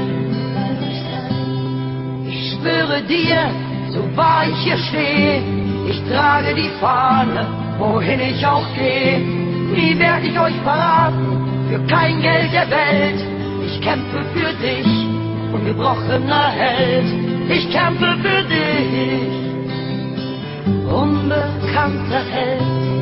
ich schwöre dir, so wahr ich hier stehe, ich trage die Fahne, wohin ich auch gehe. Nie werd ich euch verraten, für kein Geld der Welt. Ich kämpfe für dich, ungebrochener Held. Ich kämpfe für dich, unbekannter Held.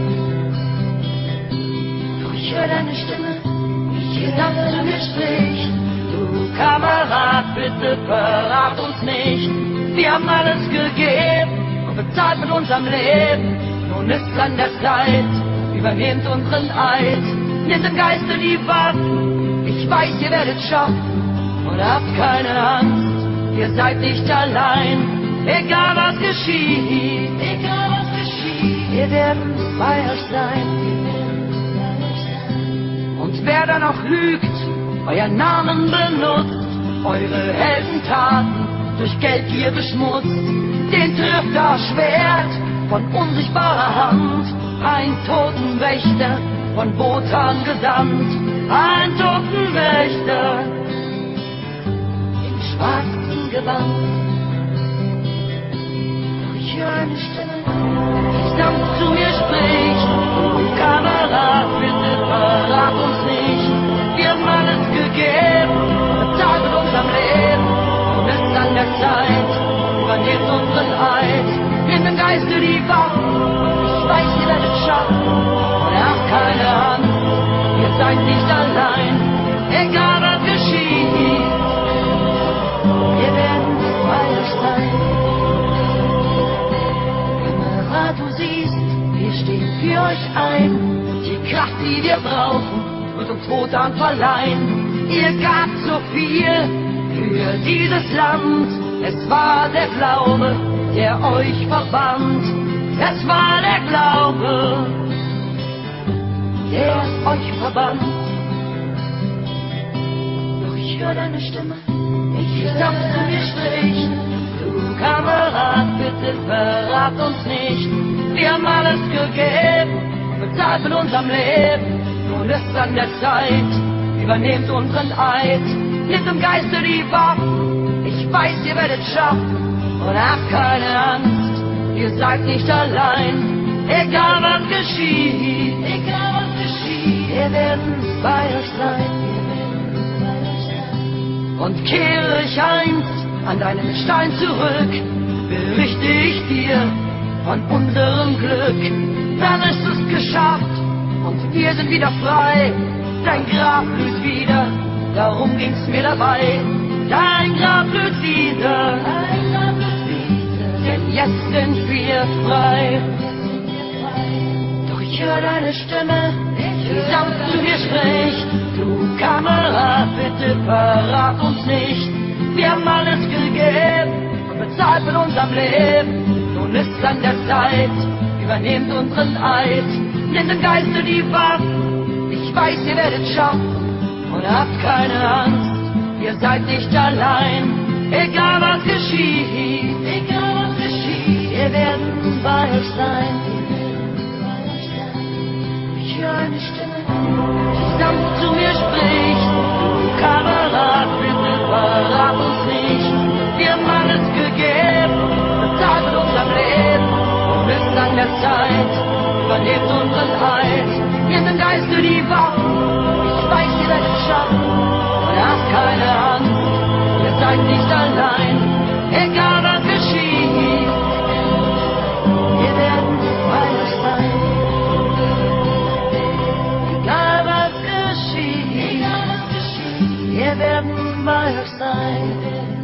Doch ich höre deine Stimme, ich höre, dass du mir sprichst. Du Kamerad, bitte verrat uns nicht. Wir haben alles gegeben und bezahlt mit unserem Leben. Nun ist an der Zeit, übernehmt unseren Eid, nimmt im Geiste die Waffen. Ich weiß, ihr werdet schaffen und habt keine Angst. Ihr seid nicht allein, egal was geschieht. Egal was geschieht, wir werden bei euch sein. Und wer da noch lügt, euer Namen benutzt, eure Heldentaten durch Geldgier beschmutzt, den trifft das Schwert von unsichtbarer Hand. Ein Totenwächter, von Wotan gesandt, ein Totenwächter, im schwarzen Gewand. Doch ich höre eine Stimme, die sanft zu mir spricht, du Kamerad, bitte verrat uns nicht. Wir haben alles gegeben, bezahlt mit unserem Leben, und ist an der Zeit, übernehmt unseren Eid, nehmt im Geiste die Waffen. Ich weiß, ihr werdet schaffen, und habt keine Angst, ihr seid nicht allein, egal was geschieht, wir werden bei euch sein. Kamerad, du siehst, wir stehen für euch ein, die Kraft, die wir brauchen, wird uns Wotan verleihen. Ihr gabt so viel für dieses Land, es war der Glaube, der euch verband. Es war der Glaube, der euch verband. Doch ich höre deine Stimme, die sanft zu mir spricht. Du Kamerad, bitte verrat uns nicht. Wir haben alles gegeben, bezahlt mit unserem Leben. Nun ist an der Zeit, übernehmt unseren Eid. Nehmt im Geiste die Waffen, ich weiß, ihr werdet schaffen. Und habt keine Angst, ihr seid nicht allein. Egal was geschieht, egal was geschieht, wir werden bei euch sein. Und kehre ich einst an deinen Stein zurück, berichte ich dir von unserem Glück. Dann ist es geschafft und wir sind wieder frei. Dein Grab blüht wieder, darum ging's mir dabei. Dein Grab blüht wieder, dein Grab blüht wieder, denn jetzt sind wir frei. Doch ich höre deine Stimme, die sanft zu mir spricht. Du Kamerad, bitte verrat uns nicht. Wir haben alles gegeben und bezahlt mit unserem Leben. Nun ist an der Zeit, übernehmt unseren Eid. Nehmt im Geiste die Waffen, ich weiß, ihr werdet schaffen. Und habt keine Angst, ihr seid nicht allein. Egal was geschieht, egal was geschieht, wir werden bei euch sein. Ich höre eine Stimme, die sanft zu mir spricht. Du Kamerad, bitte verrat uns nicht. Wir haben alles gegeben, bezahlt mit unserem Leben. Und ist an der Zeit, überlebt unseren Eid. Nehmt im Geiste die Waffen, ich weiß, ihr werdet es schaffen. Und habt keine Angst, ihr seid nicht allein. Egal was geschieht, wir werden bei euch sein. Egal was geschieht, egal was geschieht, wir werden bei euch sein.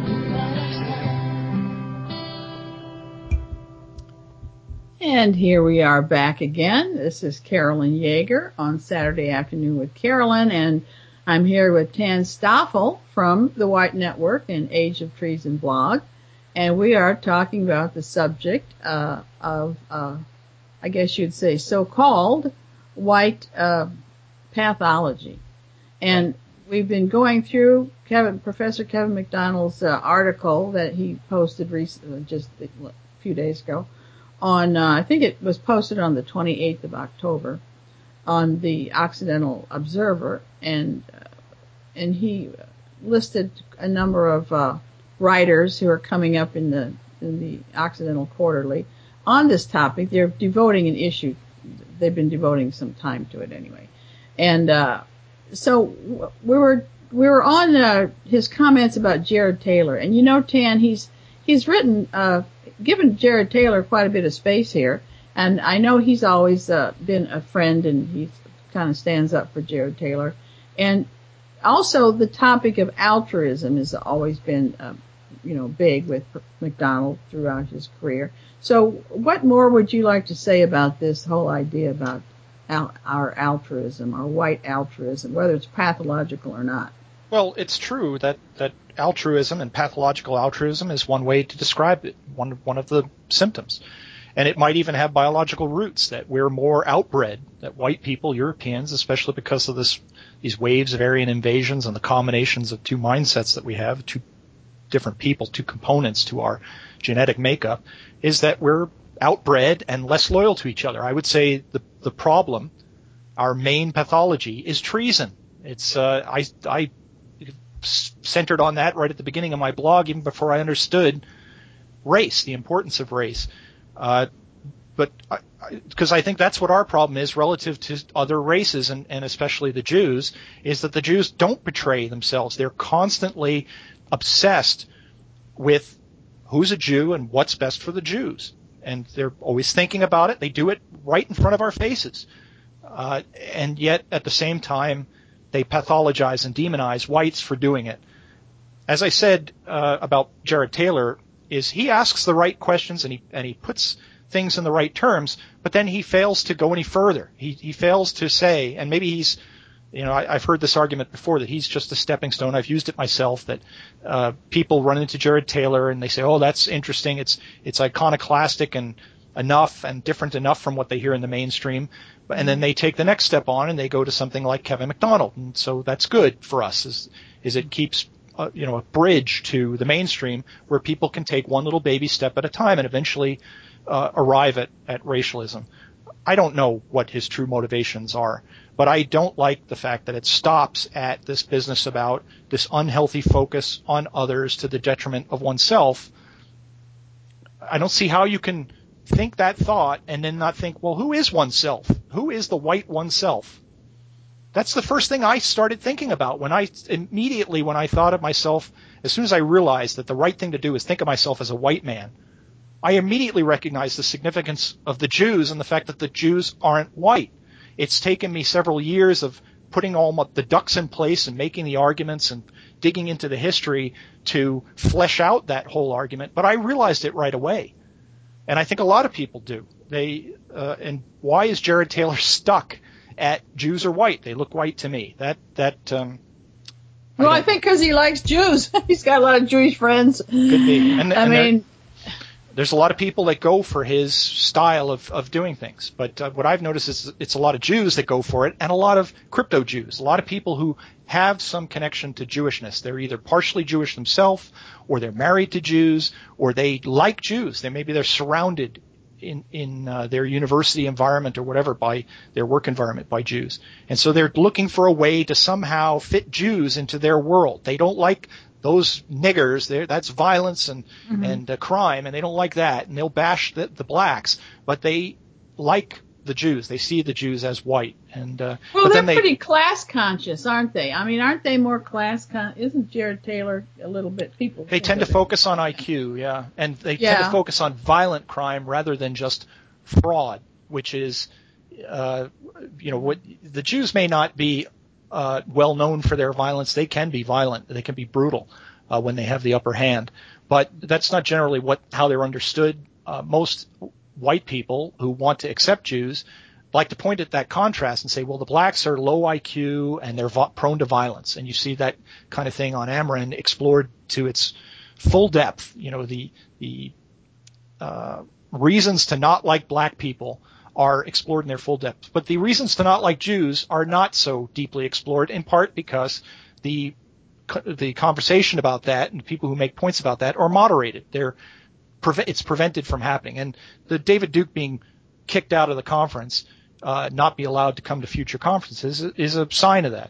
And here we are back again. This is Carolyn Yeager on Saturday Afternoon with Carolyn, and I'm here with Tan Stoffel from the White Network and Age of Treason blog, and we are talking about the subject uh, of, uh, I guess you'd say, so-called white uh, pathology. And we've been going through Kevin, Professor Kevin McDonald's uh, article that he posted recently, just a few days ago, on, uh, I think it was posted on the twenty-eighth of October on the Occidental Observer, and, uh, and he listed a number of, uh, writers who are coming up in the, in the Occidental Quarterly on this topic. They're devoting an issue. They've been devoting some time to it anyway. And, uh, so we were, we were on, uh, his comments about Jared Taylor. And you know, Tan, he's, he's written, uh, given Jared Taylor quite a bit of space here, and I know he's always uh, been a friend, and he kind of stands up for Jared Taylor. And also the topic of altruism has always been, uh, you know, big with McDonald throughout his career. So what more would you like to say about this whole idea about al- our altruism, our white altruism, whether it's pathological or not? Well, it's true that, that altruism and pathological altruism is one way to describe it, one, one of the symptoms. And it might even have biological roots, that we're more outbred, that white people, Europeans, especially because of this, these waves of Aryan invasions and the combinations of two mindsets that we have, two different people, two components to our genetic makeup, is that we're outbred and less loyal to each other. I would say the, the problem, our main pathology, is treason. It's, uh, I, I, centered on that right at the beginning of my blog, even before I understood race, the importance of race. Uh, but because I, I, I think that's what our problem is relative to other races, and, and especially the Jews, is that the Jews don't betray themselves. They're constantly obsessed with who's a Jew and what's best for the Jews. And they're always thinking about it. They do it right in front of our faces. Uh, and yet, at the same time, they pathologize and demonize whites for doing it. As I said uh, about Jared Taylor, is he asks the right questions and he and he puts things in the right terms, but then he fails to go any further. He he fails to say, and maybe he's, you know, I, I've heard this argument before that he's just a stepping stone. I've used it myself, that uh, people run into Jared Taylor and they say, oh, that's interesting. It's it's iconoclastic and enough and different enough from what they hear in the mainstream. And then they take the next step on and they go to something like Kevin McDonald. And so that's good for us. Is, is it keeps uh, you know a bridge to the mainstream where people can take one little baby step at a time and eventually uh, arrive at, at racialism. I don't know what his true motivations are, but I don't like the fact that it stops at this business about this unhealthy focus on others to the detriment of oneself. I don't see how you can think that thought and then not think, well, who is oneself? Who is the white oneself? That's the first thing I started thinking about when I immediately when I thought of myself, as soon as I realized that the right thing to do is think of myself as a white man, I immediately recognized the significance of the Jews and the fact that the Jews aren't white. It's taken me several years of putting all my, the ducks in place and making the arguments and digging into the history to flesh out that whole argument, but I realized it right away. And I think a lot of people do. They uh, and why is Jared Taylor stuck at Jews are white? They look white to me. That that um Well, I, I think because he likes Jews. He's got a lot of Jewish friends. Could be. And, I and mean, there's a lot of people that go for his style of, of doing things. But uh, what I've noticed is it's a lot of Jews that go for it and a lot of crypto Jews, a lot of people who have some connection to Jewishness. They're either partially Jewish themselves or they're married to Jews or they like Jews. They maybe they're surrounded in, in uh, their university environment or whatever by their work environment by Jews. And so they're looking for a way to somehow fit Jews into their world. They don't like those niggers, that's violence and mm-hmm. and uh, crime, and they don't like that, and they'll bash the, the blacks, but they like the Jews. They see the Jews as white, and uh, well, but they're then they, pretty class conscious, aren't they? I mean, aren't they more class con? Isn't Jared Taylor a little bit? People they tend to focus on I Q, yeah, and they yeah. tend to focus on violent crime rather than just fraud, which is, uh, you know, what the Jews may not be. Uh, well known for their violence. They can be violent. They can be brutal uh, when they have the upper hand. But that's not generally what how they're understood. Uh, most white people who want to accept Jews like to point at that contrast and say, well, the blacks are low I Q and they're vo- prone to violence. And you see that kind of thing on Ameren explored to its full depth. You know, the the uh, reasons to not like black people are explored in their full depth. But the reasons to not like Jews are not so deeply explored, in part because the the conversation about that and people who make points about that are moderated. They're it's prevented from happening. And the David Duke being kicked out of the conference, uh, not be allowed to come to future conferences is a sign of that.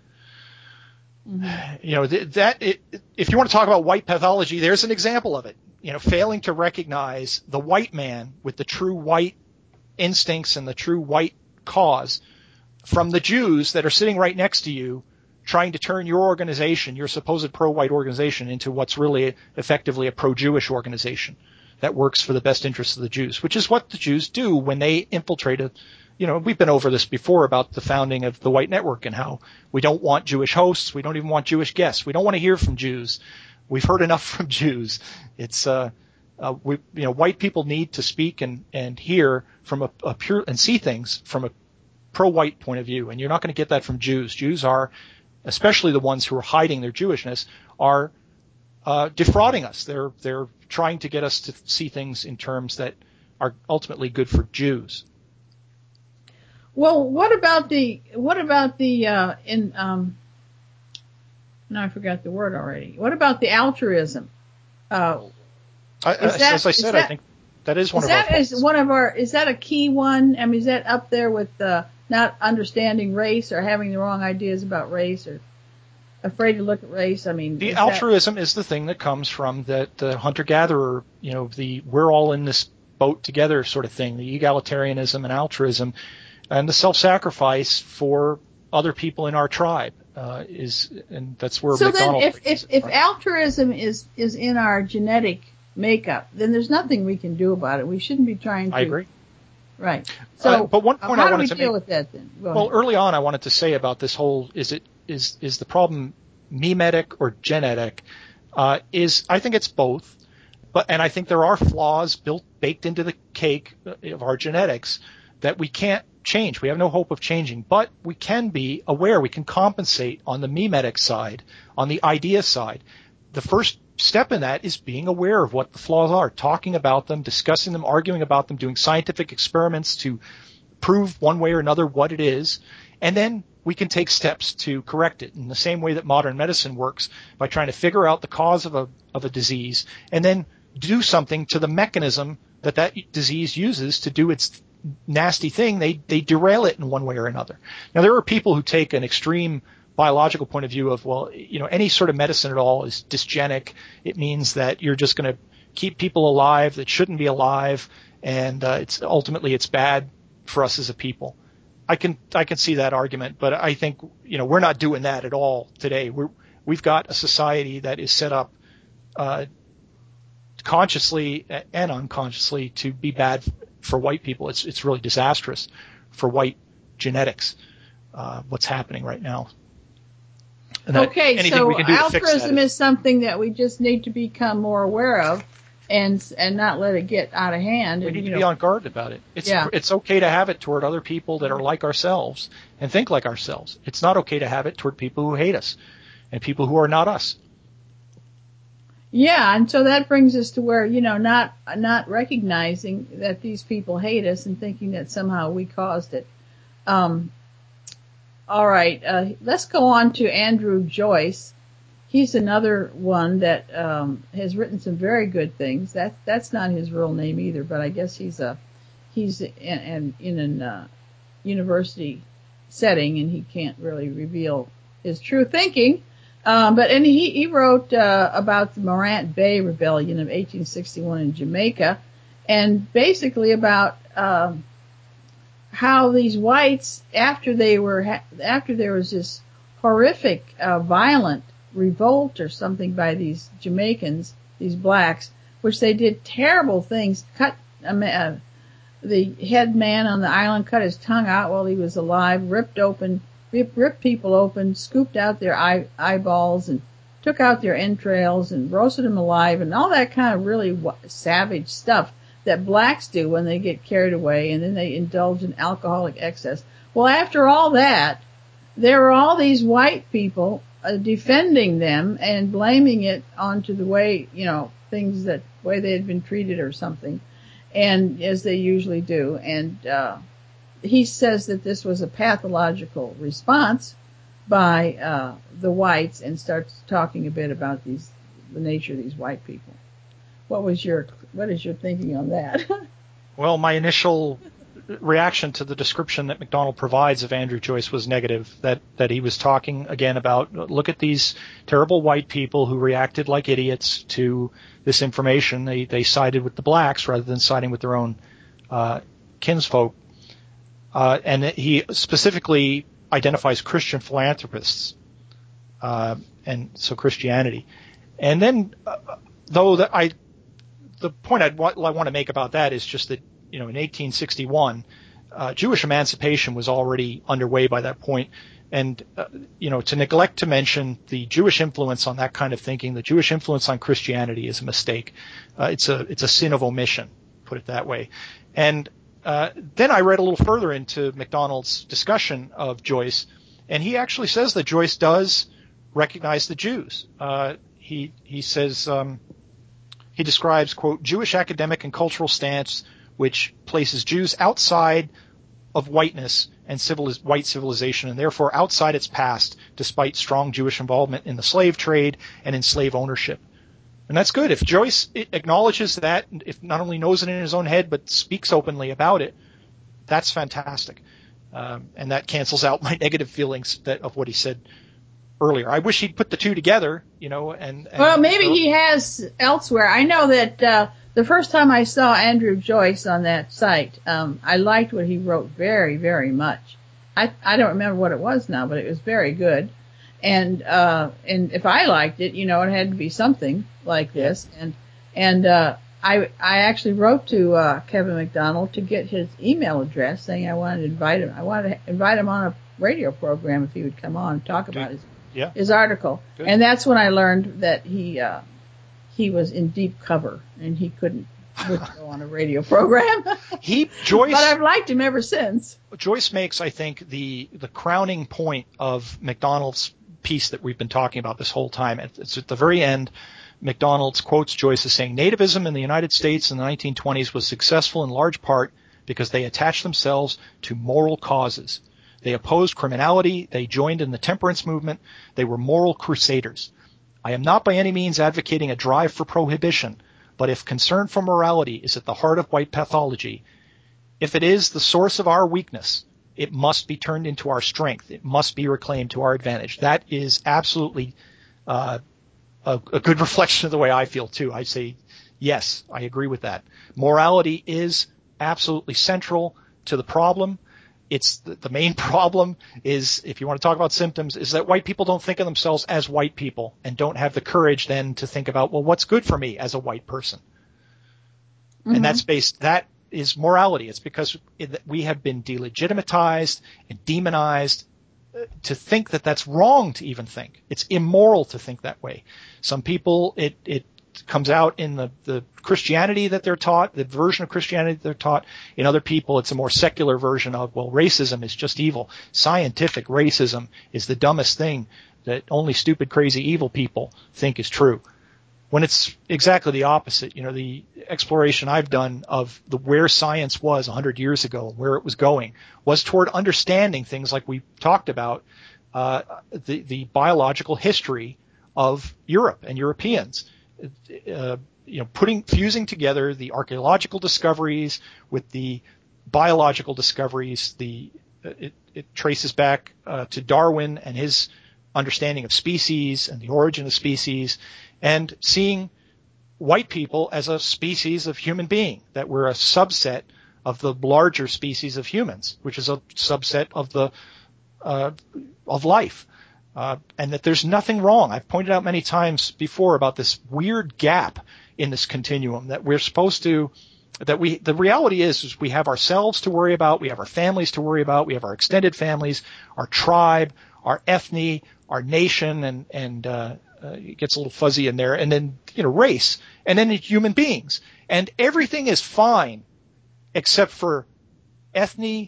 Mm-hmm. You know, th- that it, if you want to talk about white pathology, there's an example of it. You know, failing to recognize the white man with the true white instincts and the true white cause from the Jews that are sitting right next to you trying to turn your organization, your supposed pro-white organization, into what's really effectively a pro-Jewish organization that works for the best interests of the Jews, which is what the Jews do when they infiltrate a, you know, we've been over this before about the founding of the White Network and how we don't want Jewish hosts. We don't even want Jewish guests. We don't want to hear from Jews. We've heard enough from Jews. It's, uh, Uh, we, you know, white people need to speak and, and hear from a, a pure and see things from a pro-white point of view, and you're not going to get that from Jews. Jews are, especially the ones who are hiding their Jewishness, are uh, defrauding us. They're they're trying to get us to see things in terms that are ultimately good for Jews. Well, what about the what about the uh, in um? No, I forgot the word already. What about the altruism? Uh, I, that, as I said, that, I think that is one is of that our is one of our is that a key one? I mean, is that up there with uh, not understanding race or having the wrong ideas about race or afraid to look at race? I mean, the is altruism that, is the thing that comes from the, the hunter-gatherer, you know, the we're all in this boat together sort of thing, the egalitarianism and altruism, and the self-sacrifice for other people in our tribe uh, is, and that's where so McDonald. So then, if if, if right? altruism is is in our genetic makeup, then there's nothing we can do about it. We shouldn't be trying to. I agree. Right. So, uh, but one point how I wanted do we to deal make, with that then? Go well, ahead. early on, I wanted to say about this whole is it is is the problem memetic or genetic? Uh, is I think it's both, but and I think there are flaws built baked into the cake of our genetics that we can't change. We have no hope of changing, but we can be aware. We can compensate on the memetic side, on the idea side. The first step in that is being aware of what the flaws are, talking about them, discussing them, arguing about them, doing scientific experiments to prove one way or another what it is, and then we can take steps to correct it in the same way that modern medicine works, by trying to figure out the cause of a of a disease and then do something to the mechanism that that disease uses to do its nasty thing. They they derail it in one way or another. Now, there are people who take an extreme biological point of view of, well, you know, any sort of medicine at all is dysgenic. It means that you're just going to keep people alive that shouldn't be alive, and uh, it's ultimately it's bad for us as a people. I can I can see that argument, but I think, you know, we're not doing that at all today. We're we've got a society that is set up uh, consciously and unconsciously to be bad for white people. It's it's really disastrous for white genetics. Uh, what's happening right now? And okay, so altruism is something that we just need to become more aware of, and and not let it get out of hand. We and, need to know, be on guard about it. It's yeah. it's okay to have it toward other people that are like ourselves and think like ourselves. It's not okay to have it toward people who hate us and people who are not us. Yeah, and so that brings us to where, you know, not not recognizing that these people hate us and thinking that somehow we caused it. Um, all right, uh, let's go on to Andrew Joyce. He's another one that um, has written some very good things. That that's not his real name either, but I guess he's a he's in, in, in a uh, university setting, and he can't really reveal his true thinking. Um, but and he he wrote uh, about the Morant Bay Rebellion of eighteen sixty-one in Jamaica, and basically about um, how these whites, after they were ha- after there was this horrific uh, violent revolt or something by these Jamaicans, these blacks, which they did terrible things, cut uh, the head man on the island, cut his tongue out while he was alive, ripped open, ripped, ripped people open, scooped out their eye, eyeballs and took out their entrails and roasted them alive, and all that kind of really savage stuff that blacks do when they get carried away, and then they indulge in alcoholic excess. Well, after all that, there were all these white people Uh, defending them and blaming it onto the way, you know, things that way they had been treated or something, and as they usually do. And uh, he says that this was a pathological response by uh, the whites, and starts talking a bit about these the nature of these white people. What was your what is your thinking on that? Well, my initial reaction to the description that MacDonald provides of Andrew Joyce was negative, that, that he was talking again about, look at these terrible white people who reacted like idiots to this information. They, they sided with the blacks rather than siding with their own uh, kinsfolk. Uh, and he specifically identifies Christian philanthropists, uh, and so Christianity. And then, uh, though that I, the point I'd wa- I want to make about that is just that, you know, in eighteen sixty-one, uh, Jewish emancipation was already underway by that point. And, uh, you know, to neglect to mention the Jewish influence on that kind of thinking, the Jewish influence on Christianity, is a mistake. Uh, it's a, it's a sin of omission, put it that way. And, uh, then I read a little further into MacDonald's discussion of Joyce, and he actually says that Joyce does recognize the Jews. Uh, he, he says, um, he describes, quote, Jewish academic and cultural stance which places Jews outside of whiteness and civiliz- white civilization, and therefore outside its past, despite strong Jewish involvement in the slave trade and in slave ownership. And that's good. If Joyce acknowledges that, if not only knows it in his own head, but speaks openly about it, that's fantastic. Um, and that cancels out my negative feelings that, of what he said earlier. I wish he'd put the two together, you know, and, and well, maybe he has elsewhere. I know that, uh, the first time I saw Andrew Joyce on that site, um, I liked what he wrote very, very much. I, I don't remember what it was now, but it was very good. And, uh, and if I liked it, you know, it had to be something like this. And, and, uh, I, I actually wrote to, uh, Kevin MacDonald to get his email address, saying I wanted to invite him. I wanted to invite him on a radio program if he would come on and talk about his, yeah. his article. Good. And that's when I learned that he, uh, he was in deep cover and he couldn't go on a radio program. He Joyce, but I've liked him ever since. Joyce makes, I think, the the crowning point of MacDonald's piece that we've been talking about this whole time. It's at the very end. MacDonald quotes Joyce as saying, "Nativism in the United States in the nineteen twenties was successful in large part because they attach themselves to moral causes. They opposed criminality. They joined in the temperance movement. They were moral crusaders. I am not by any means advocating a drive for prohibition, but if concern for morality is at the heart of white pathology, if it is the source of our weakness, it must be turned into our strength. It must be reclaimed to our advantage. That is absolutely uh, a, a good reflection of the way I feel, too. I say, yes, I agree with that. Morality is absolutely central to the problem. It's the, the main problem is, if you want to talk about symptoms, is that white people don't think of themselves as white people and don't have the courage then to think about, well, what's good for me as a white person? Mm-hmm. And that's based, that is morality. It's because it, we have been delegitimatized and demonized to think that that's wrong to even think. It's immoral to think that way. Some people, it, it comes out in the, the Christianity that they're taught, the version of Christianity that they're taught. In other people, it's a more secular version of, well, racism is just evil. Scientific racism is the dumbest thing that only stupid, crazy, evil people think is true. When it's exactly the opposite. You know, the exploration I've done of the where science was one hundred years ago, where it was going, was toward understanding things like we talked about, uh, the, the biological history of Europe and Europeans. Uh, you know, putting, fusing together the archaeological discoveries with the biological discoveries. The it, it traces back uh, to Darwin and his understanding of species and the origin of species, and seeing white people as a species of human being, that we're a subset of the larger species of humans, which is a subset of the uh, of life. Uh, and that there's nothing wrong. I've pointed out many times before about this weird gap in this continuum that we're supposed to, that we, the reality is, is we have ourselves to worry about, we have our families to worry about, we have our extended families, our tribe, our ethne, our nation, and, and, uh, uh, it gets a little fuzzy in there, and then, you know, race, and then human beings. And everything is fine except for ethne,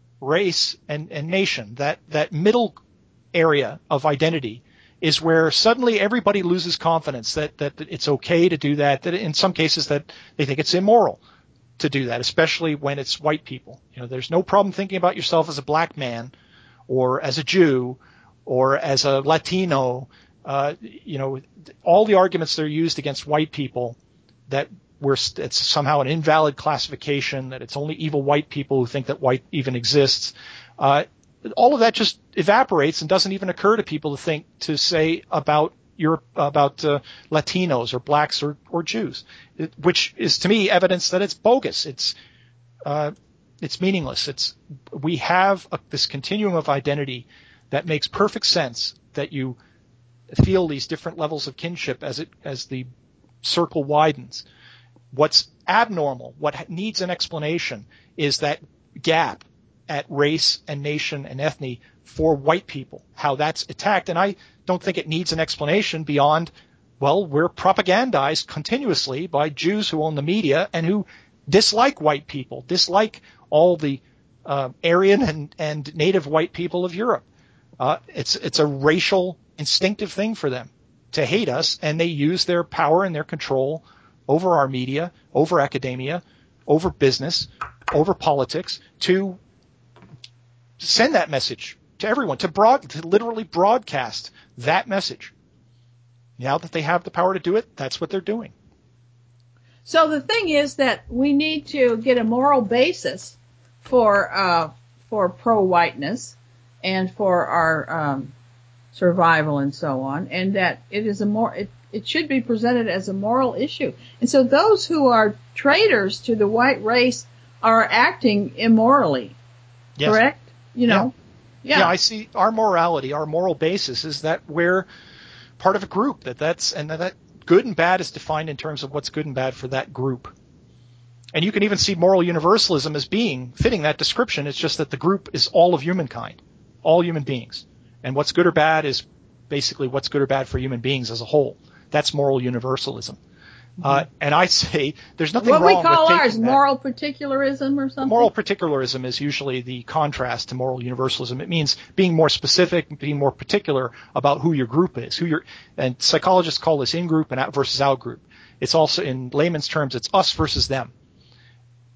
race, and, and nation. That, that middle area of identity is where suddenly everybody loses confidence that, that it's okay to do that, that in some cases that they think it's immoral to do that, especially when it's white people. You know, there's no problem thinking about yourself as a black man or as a Jew or as a Latino. Uh, you know, all the arguments that are used against white people, that we're, it's somehow an invalid classification, that it's only evil white people who think that white even exists. Uh, all of that just evaporates and doesn't even occur to people to think, to say about Europe, about uh, Latinos or blacks or, or Jews, it, which is to me evidence that it's bogus. It's, uh, it's meaningless. It's, we have a, this continuum of identity that makes perfect sense, that you feel these different levels of kinship as it, as the circle widens. What's abnormal, what needs an explanation, is that gap at race and nation and ethne for white people, how that's attacked. And I don't think it needs an explanation beyond, well, we're propagandized continuously by Jews who own the media and who dislike white people, dislike all the uh, Aryan and, and native white people of Europe. Uh, it's, it's a racial instinctive thing for them to hate us, and they use their power and their control over our media, over academia, over business, over politics to send that message to everyone, to broad, to literally broadcast that message. Now that they have the power to do it, that's what they're doing. So the thing is that we need to get a moral basis for uh, for pro-whiteness and for our um, survival and so on, and that it is a more it, it should be presented as a moral issue. And so those who are traitors to the white race are acting immorally. Yes. Correct? You know, yeah. yeah. Yeah, I see our morality, our moral basis is that we're part of a group, that that's, and that, that good and bad is defined in terms of what's good and bad for that group. And you can even see moral universalism as being fitting that description. It's just that the group is all of humankind, all human beings. And what's good or bad is basically what's good or bad for human beings as a whole. That's moral universalism. Mm-hmm. Uh, and I say there's nothing what wrong with What we call ours, that. moral particularism or something? Moral particularism is usually the contrast to moral universalism. It means being more specific, being more particular about who your group is, who your, and psychologists call this in-group and out versus out-group. It's also, in layman's terms, it's us versus them.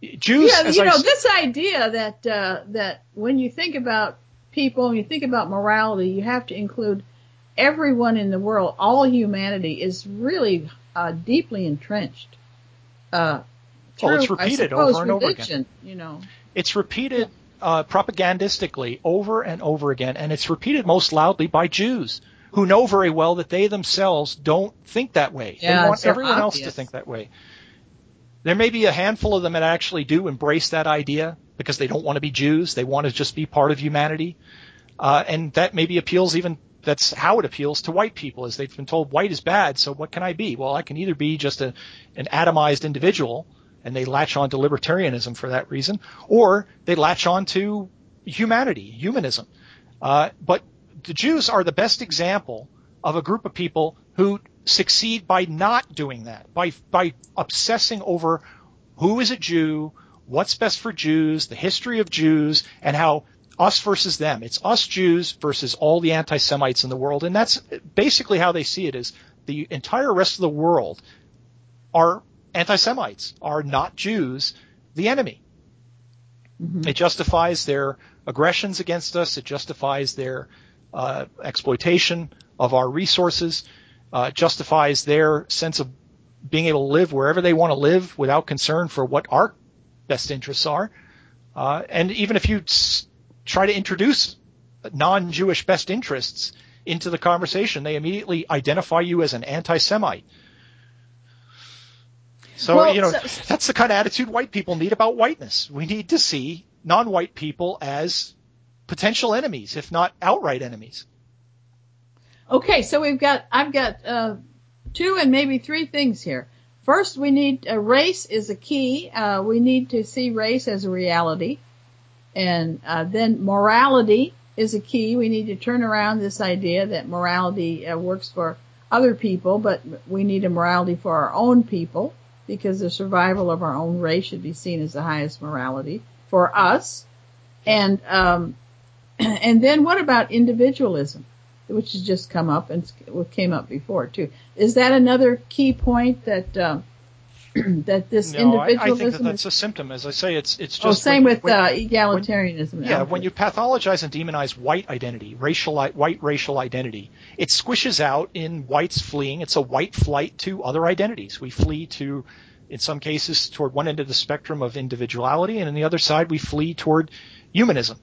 Jews, yeah, as you I know, s- this idea that uh, that when you think about people, when you think about morality, you have to include everyone in the world, all humanity, is really uh, deeply entrenched. Uh, through, well, it's I repeated suppose, over and over again. religion, you know. It's repeated uh, propagandistically over and over again, and it's repeated most loudly by Jews who know very well that they themselves don't think that way. Yeah, they want it's so everyone else obvious. to think that way. There may be a handful of them that actually do embrace that idea because they don't want to be Jews. They want to just be part of humanity. Uh, and that maybe appeals even, that's how it appeals to white people, is they've been told white is bad, so what can I be? Well, I can either be just a, an atomized individual, and they latch on to libertarianism for that reason, or they latch on to humanity, humanism. Uh, but the Jews are the best example of a group of people who succeed by not doing that, by by obsessing over who is a Jew, what's best for Jews, the history of Jews, and how us versus them. It's us Jews versus all the anti-Semites in the world, and that's basically how they see it, is the entire rest of the world are anti-Semites, are not Jews, the enemy. Mm-hmm. It justifies their aggressions against us. It justifies their uh, exploitation of our resources. Uh, justifies their sense of being able to live wherever they want to live without concern for what our best interests are. Uh, and even if you s- try to introduce non-Jewish best interests into the conversation, they immediately identify you as an anti-Semite. So, well, you know, so, that's the kind of attitude white people need about whiteness. We need to see non-white people as potential enemies, if not outright enemies. Okay, so we've got, I've got uh, two and maybe three things here. First, we need, uh, race is a key. Uh, we need to see race as a reality. And uh, then morality is a key. We need to turn around this idea that morality uh, works for other people, but we need a morality for our own people, because the survival of our own race should be seen as the highest morality for us. And um, and then what about individualism, which has just come up and came up before too? Is that another key point that um, that this no, individualism? I, I think that that's is, a symptom. As I say, it's it's just oh, same when, with when, uh, egalitarianism. When, yeah, when you pathologize and demonize white identity, racial white racial identity, it squishes out in whites fleeing. It's a white flight to other identities. We flee to, in some cases, toward one end of the spectrum of individuality, and on the other side, we flee toward humanism.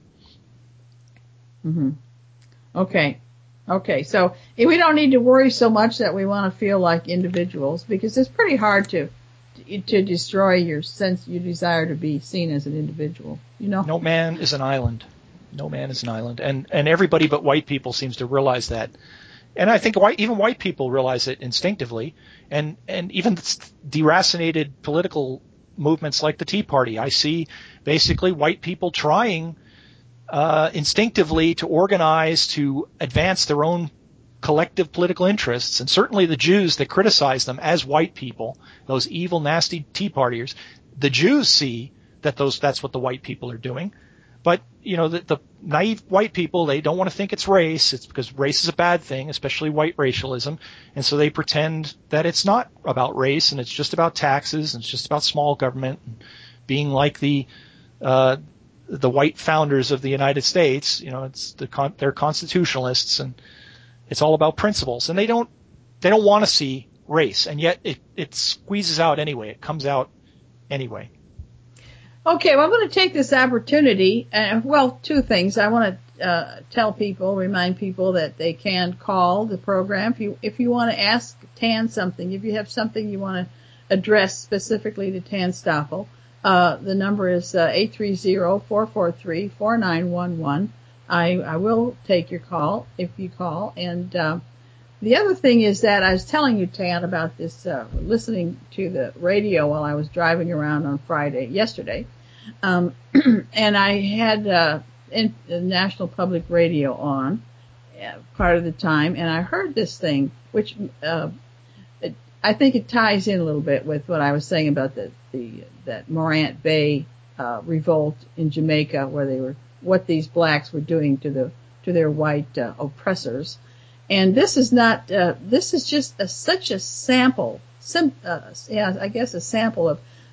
Mm-hmm. Okay. Okay. So we don't need to worry so much that we want to feel like individuals, because it's pretty hard to to destroy your sense, your desire to be seen as an individual. You know, no man is an island. No man is an island, and and everybody but white people seems to realize that. And I think white, even white people realize it instinctively, and and even deracinated political movements like the Tea Party, I see basically white people trying uh, instinctively to organize to advance their own collective political interests, and certainly the Jews that criticize them as white people, those evil, nasty Tea Partiers, the Jews see that those that's what the white people are doing. But, you know, the, the naive white people, they don't want to think it's race. It's because race is a bad thing, especially white racialism. And so they pretend that it's not about race, and it's just about taxes, and it's just about small government, and being like the uh, the white founders of the United States. You know, it's the con- they're constitutionalists, and it's all about principles. And they don't they don't want to see race, and yet it, it squeezes out anyway. It comes out anyway. Okay, well, I'm going to take this opportunity, uh, well, two things. I want to uh, tell people, remind people that they can call the program if you if you want to ask Tan something, if you have something you want to address specifically to Tan Stoffel. Uh, the number is uh, eight three zero, four four three, four nine one one. I, I will take your call if you call. And uh, the other thing is that I was telling you, Tan, about this, uh, listening to the radio while I was driving around on Friday, yesterday. Um, and I had, uh, in, uh, National Public Radio on, uh, part of the time, and I heard this thing, which, uh, it, I think it ties in a little bit with what I was saying about the, the, that Morant Bay, uh, revolt in Jamaica, where they were, what these blacks were doing to the, to their white, uh, oppressors. And this is not, uh, this is just a, such a sample, sim, uh, yeah, I guess a sample of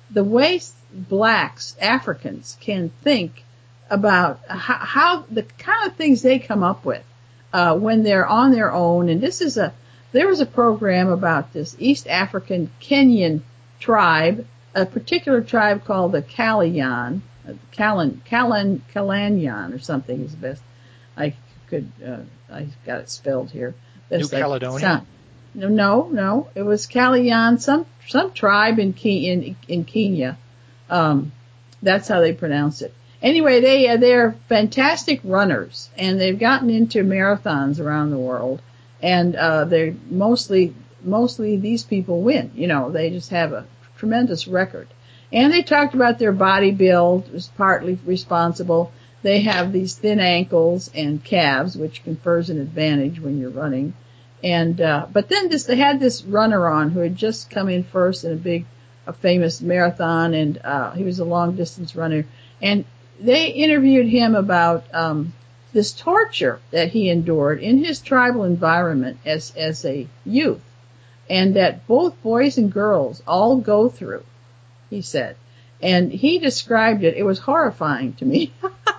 the way blacks, Africans, can think about how, how the kind of things they come up with uh, when they're on their own. And this is a there was a program about this East African Kenyan tribe, a particular tribe called the Kalayan, Kalan, Kalan, Kalanyan or something is best. I could uh, I got it spelled here. New Caledonia. Sound. No, no, no. It was Kalayan, some some tribe in Ke- in in Kenya. Um, that's how they pronounce it. Anyway, they uh, they're fantastic runners, and they've gotten into marathons around the world, and uh, they mostly mostly these people win. You know, they just have a tremendous record. And they talked about their body build was partly responsible. They have these thin ankles and calves, which confers an advantage when you're running. And uh, but then this, they had this runner on who had just come in first in a big, a famous marathon, and uh, he was a long distance runner. And they interviewed him about um, this torture that he endured in his tribal environment as as a youth, and that both boys and girls all go through, he said. And he described it. It was horrifying to me.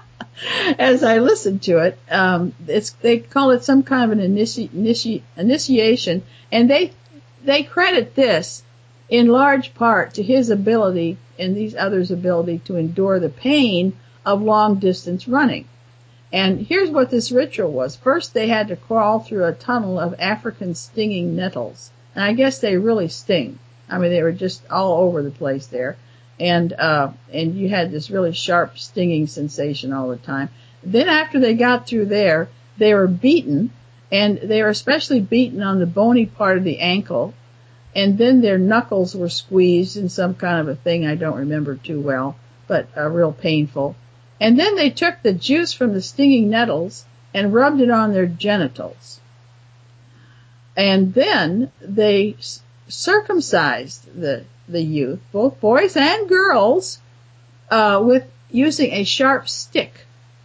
As I listened to it, um, it's, they call it some kind of an initi- initi- initiation, and they they credit this in large part to his ability and these others' ability to endure the pain of long distance running. And here's what this ritual was. First, they had to crawl through a tunnel of African stinging nettles, and I guess they really sting. I mean, they were just all over the place there. And, uh, and you had this really sharp stinging sensation all the time. Then after they got through there, they were beaten, and they were especially beaten on the bony part of the ankle, and then their knuckles were squeezed in some kind of a thing I don't remember too well, but uh, real painful. And then they took the juice from the stinging nettles and rubbed it on their genitals. And then they circumcised the the youth, both boys and girls, uh, with using a sharp stick.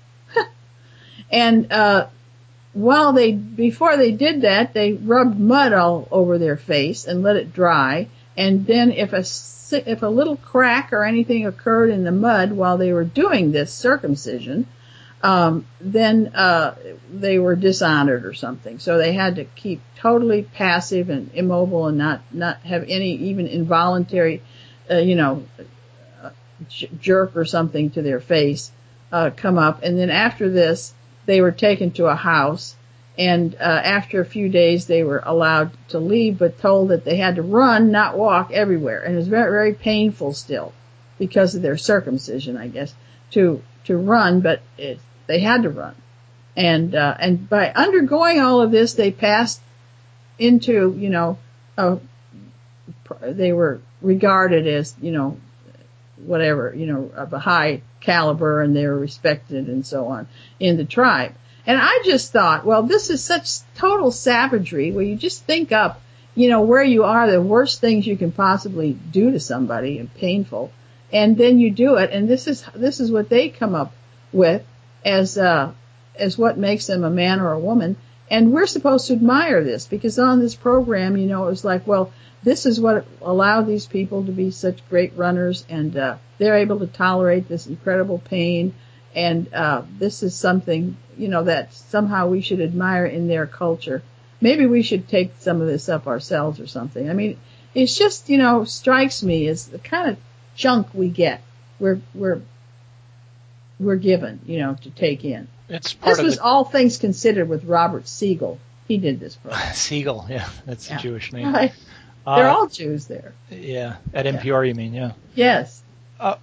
And uh, while they, before they did that, they rubbed mud all over their face and let it dry. And then if a if a little crack or anything occurred in the mud while they were doing this circumcision, um, then uh, they were dishonored or something. So they had to keep totally passive and immobile and not not have any even involuntary, uh, you know, uh, j- jerk or something to their face uh, come up. And then after this, they were taken to a house. And uh, after a few days, they were allowed to leave, but told that they had to run, not walk, everywhere. And it was very, very painful still because of their circumcision, I guess, to to run, but it, they had to run. And uh, and by undergoing all of this, they passed into, you know, uh, they were regarded as, you know, whatever, you know, of a high caliber, and they were respected and so on in the tribe. And I just thought, well, this is such total savagery where you just think up, you know, where you are, the worst things you can possibly do to somebody and painful. And then you do it. And this is, this is what they come up with as, uh, as what makes them a man or a woman. And we're supposed to admire this because on this program, you know, it was like, well, this is what allowed these people to be such great runners, and, uh, they're able to tolerate this incredible pain. And, uh, this is something, you know, that somehow we should admire in their culture. Maybe we should take some of this up ourselves or something. I mean, it's just, you know, strikes me as the kind of junk we get. We're, we're, we're given, you know, to take in. It's part this of was the... All Things Considered with Robert Siegel. He did this program. Siegel, yeah, that's yeah. a Jewish name. Right. Uh, They're all Jews there. Yeah, at N P R, yeah. You mean, yeah. Yes. Uh,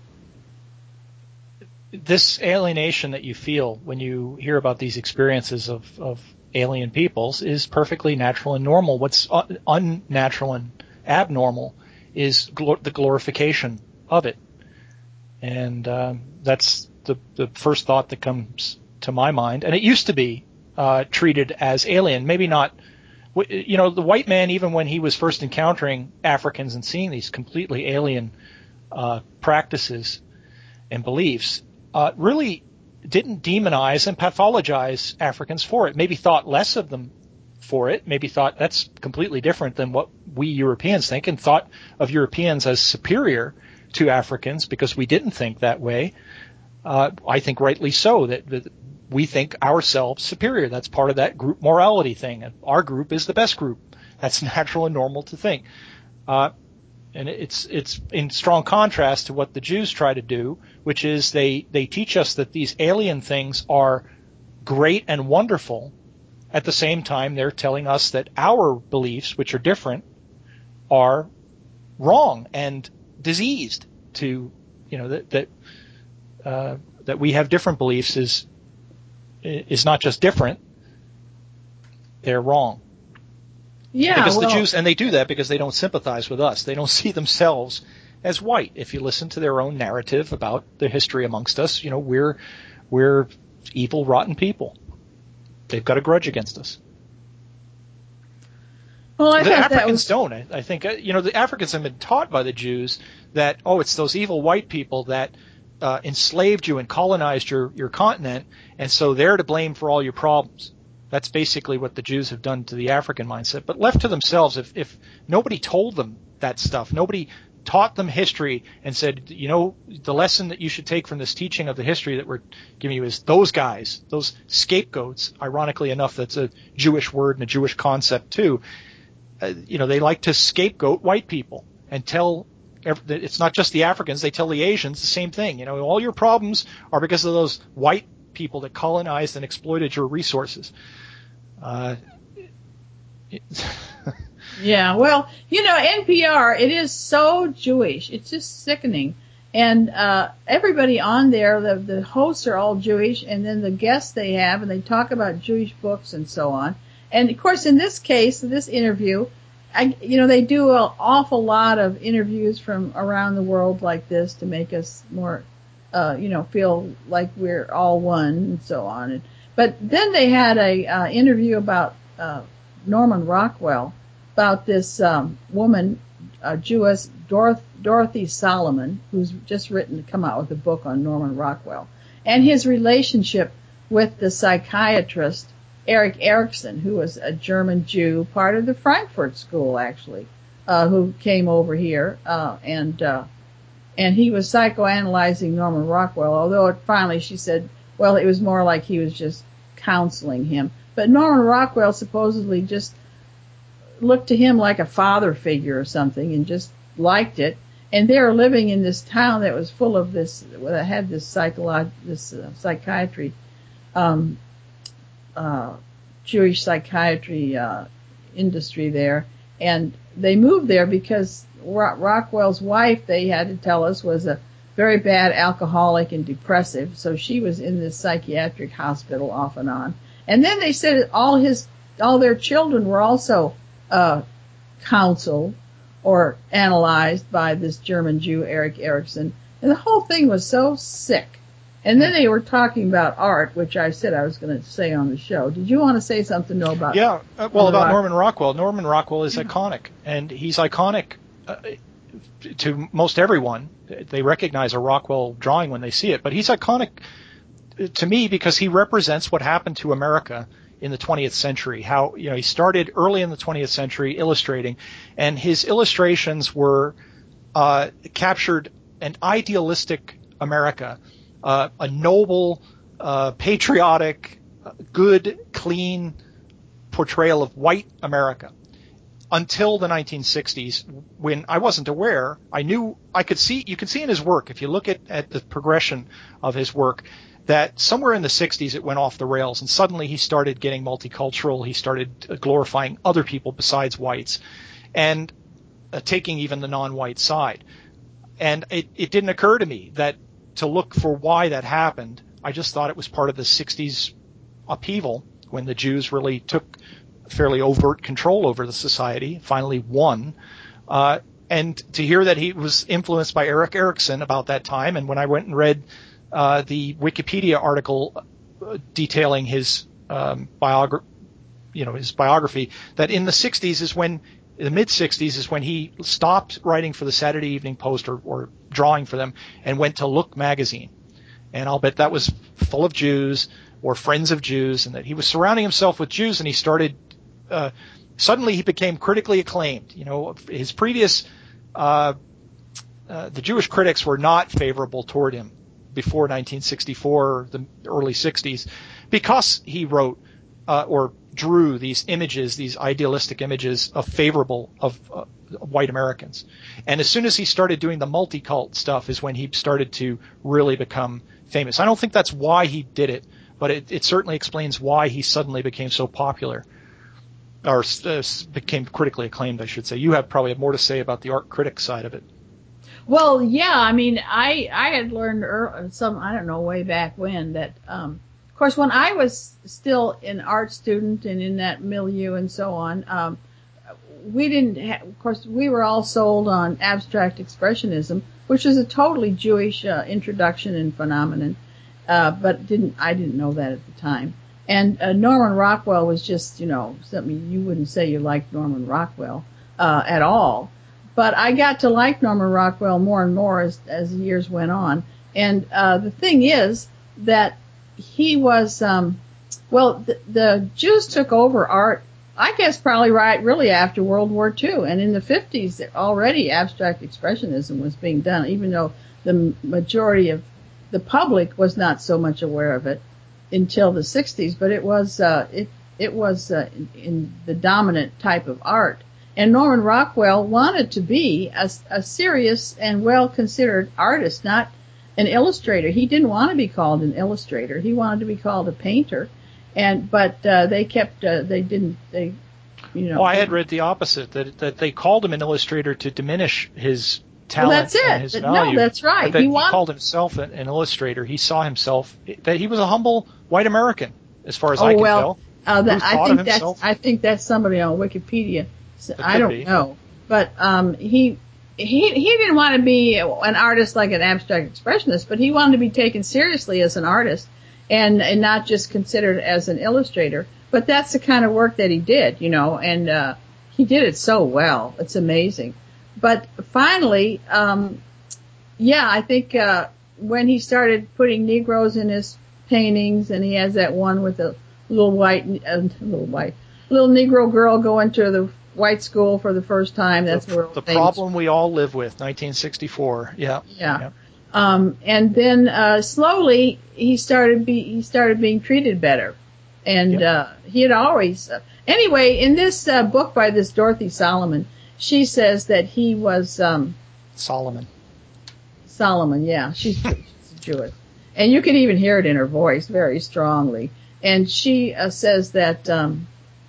this alienation that you feel when you hear about these experiences of, of alien peoples is perfectly natural and normal. What's un- unnatural and abnormal is glor- the glorification of it. And uh, that's the, the first thought that comes to my mind. And it used to be uh, treated as alien, maybe not. You know, the white man, even when he was first encountering Africans and seeing these completely alien uh, practices and beliefs, uh, really didn't demonize and pathologize Africans for it. Maybe thought less of them for it. Maybe thought that's completely different than what we Europeans think, and thought of Europeans as superior to Africans because we didn't think that way. Uh, I think rightly so, that, that we think ourselves superior. That's part of that group morality thing. Our group is the best group. That's natural and normal to think. Uh, and it's it's in strong contrast to what the Jews try to do, which is they, they teach us that these alien things are great and wonderful. At the same time, they're telling us that our beliefs, which are different, are wrong and diseased. To, you know, that that uh, that we have different beliefs is is not just different; they're wrong. Yeah, because well, the Jews, and they do that because they don't sympathize with us. They don't see themselves as white. If you listen to their own narrative about the history amongst us, you know, we're we're evil, rotten people. They've got a grudge against us. Well, I the thought Africans that was... don't. I, I think, uh, you know, the Africans have been taught by the Jews that, oh, it's those evil white people that uh, enslaved you and colonized your, your continent, and so they're to blame for all your problems. That's basically what the Jews have done to the African mindset. But left to themselves, if, if nobody told them that stuff, nobody taught them history and said, you know, the lesson that you should take from this teaching of the history that we're giving you is those guys, those scapegoats, ironically enough, that's a Jewish word and a Jewish concept too. Uh, you know, they like to scapegoat white people and tell every, it's not just the Africans, they tell the Asians the same thing. You know, all your problems are because of those white people that colonized and exploited your resources. Uh, yeah, well, you know, N P R, it is so Jewish. It's just sickening. And uh, everybody on there, the, the hosts are all Jewish, and then the guests they have, and they talk about Jewish books and so on. And, of course, in this case, this interview, I, you know, they do an awful lot of interviews from around the world like this to make us more, uh, you know, feel like we're all one and so on. And, but then they had a uh, interview about uh, Norman Rockwell, about this um, woman, uh, Jewess, Doroth- Dorothy Solomon, who's just written, come out with a book on Norman Rockwell, and his relationship with the psychiatrist Erik Erikson, who was a German Jew, part of the Frankfurt School, actually, uh, who came over here, uh, and, uh, and he was psychoanalyzing Norman Rockwell, although it finally she said, well, it was more like he was just counseling him. But Norman Rockwell supposedly just looked to him like a father figure or something and just liked it. And they were living in this town that was full of this, that had this psycholo- this uh, psychiatry, um, uh, Jewish psychiatry, uh, industry there. And they moved there because Ro- Rockwell's wife, they had to tell us, was a very bad alcoholic and depressive. So she was in this psychiatric hospital off and on. And then they said all his, all their children were also, uh, counseled or analyzed by this German Jew, Erik Erikson. And the whole thing was so sick. And then they were talking about art, which I said I was going to say on the show. Did you want to say something, no, about Yeah, uh, well, Norman about Rock- Norman Rockwell. Norman Rockwell is Yeah. iconic, and he's iconic uh, to most everyone. They recognize a Rockwell drawing when they see it, but he's iconic to me because he represents what happened to America in the twentieth century. How, you know, he started early in the twentieth century illustrating, and his illustrations were uh, captured an idealistic America, uh, a noble, uh, patriotic, good, clean portrayal of white America until the nineteen sixties, when I wasn't aware. I knew I could see, you can see in his work, if you look at, at the progression of his work, that somewhere in the sixties it went off the rails, and suddenly he started getting multicultural. He started glorifying other people besides whites, and uh, taking even the non-white side. And it, it didn't occur to me that to look for why that happened. I just thought it was part of the sixties upheaval when the Jews really took fairly overt control over the society, finally won. Uh, and to hear that he was influenced by Erik Erikson about that time, and when I went and read uh, the Wikipedia article uh, detailing his um, biogra- you know, his biography, that in the sixties is when, in the mid-sixties is when he stopped writing for the Saturday Evening Post or, or drawing for them and went to Look magazine. And I'll bet that was full of Jews or friends of Jews, and that he was surrounding himself with Jews, and he started, uh, suddenly he became critically acclaimed. You know, his previous uh, uh, the Jewish critics were not favorable toward him before nineteen sixty-four, the early sixties, because he wrote uh, or drew these images, these idealistic images of favorable of uh, white Americans. And as soon as he started doing the multi-cult stuff is when he started to really become famous. I don't think that's why he did it, but it, it certainly explains why he suddenly became so popular, or uh, became critically acclaimed, I should say. You have probably have more to say about the art critic side of it. Well, yeah, I mean, I I had learned early, some, I don't know, way back when that, um, of course, when I was still an art student and in that milieu and so on, um, we didn't, ha- of course, we were all sold on abstract expressionism, which is a totally Jewish uh, introduction and phenomenon, uh, but didn't I didn't know that at the time. And uh, Norman Rockwell was just, you know, something you wouldn't say you liked Norman Rockwell uh, at all. But I got to like Norman Rockwell more and more as, as years went on. And uh, the thing is that he was, um, well, the, the Jews took over art, I guess probably right really after World War Two. And in the fifties, already abstract expressionism was being done, even though the majority of the public was not so much aware of it until the sixties. But it was, uh, it, it was uh, in, in the dominant type of art. And Norman Rockwell wanted to be a, a serious and well-considered artist, not an illustrator. He didn't want to be called an illustrator. He wanted to be called a painter. And but uh, they kept uh, they didn't they you know. Well, I had read the opposite, that that they called him an illustrator to diminish his talent well, that's it. and his that, value. No, that's right. That he, he wanted, called himself an, an illustrator. He saw himself that he was a humble white American, as far as oh, I can well, tell. Uh, that, I think that's himself? I think that's somebody on Wikipedia. I don't be. know, but um, he he he didn't want to be an artist like an abstract expressionist, but he wanted to be taken seriously as an artist and and not just considered as an illustrator. But that's the kind of work that he did, you know, and uh, he did it so well. It's amazing. But finally, um, yeah, I think uh, when he started putting Negroes in his paintings, and he has that one with a little white, uh, little white, little Negro girl going to the white school for the first time. That's the, where the problem we all live with, nineteen sixty-four. Yeah. Yeah. yeah. Um, and then uh, slowly he started be he started being treated better, and yep. uh, he had always. Uh, anyway, in this uh, book by this Dorothy Solomon, she says that he was um, Solomon. Solomon, yeah, she's, she's Jewish, and you can even hear it in her voice very strongly. And she uh, says that um,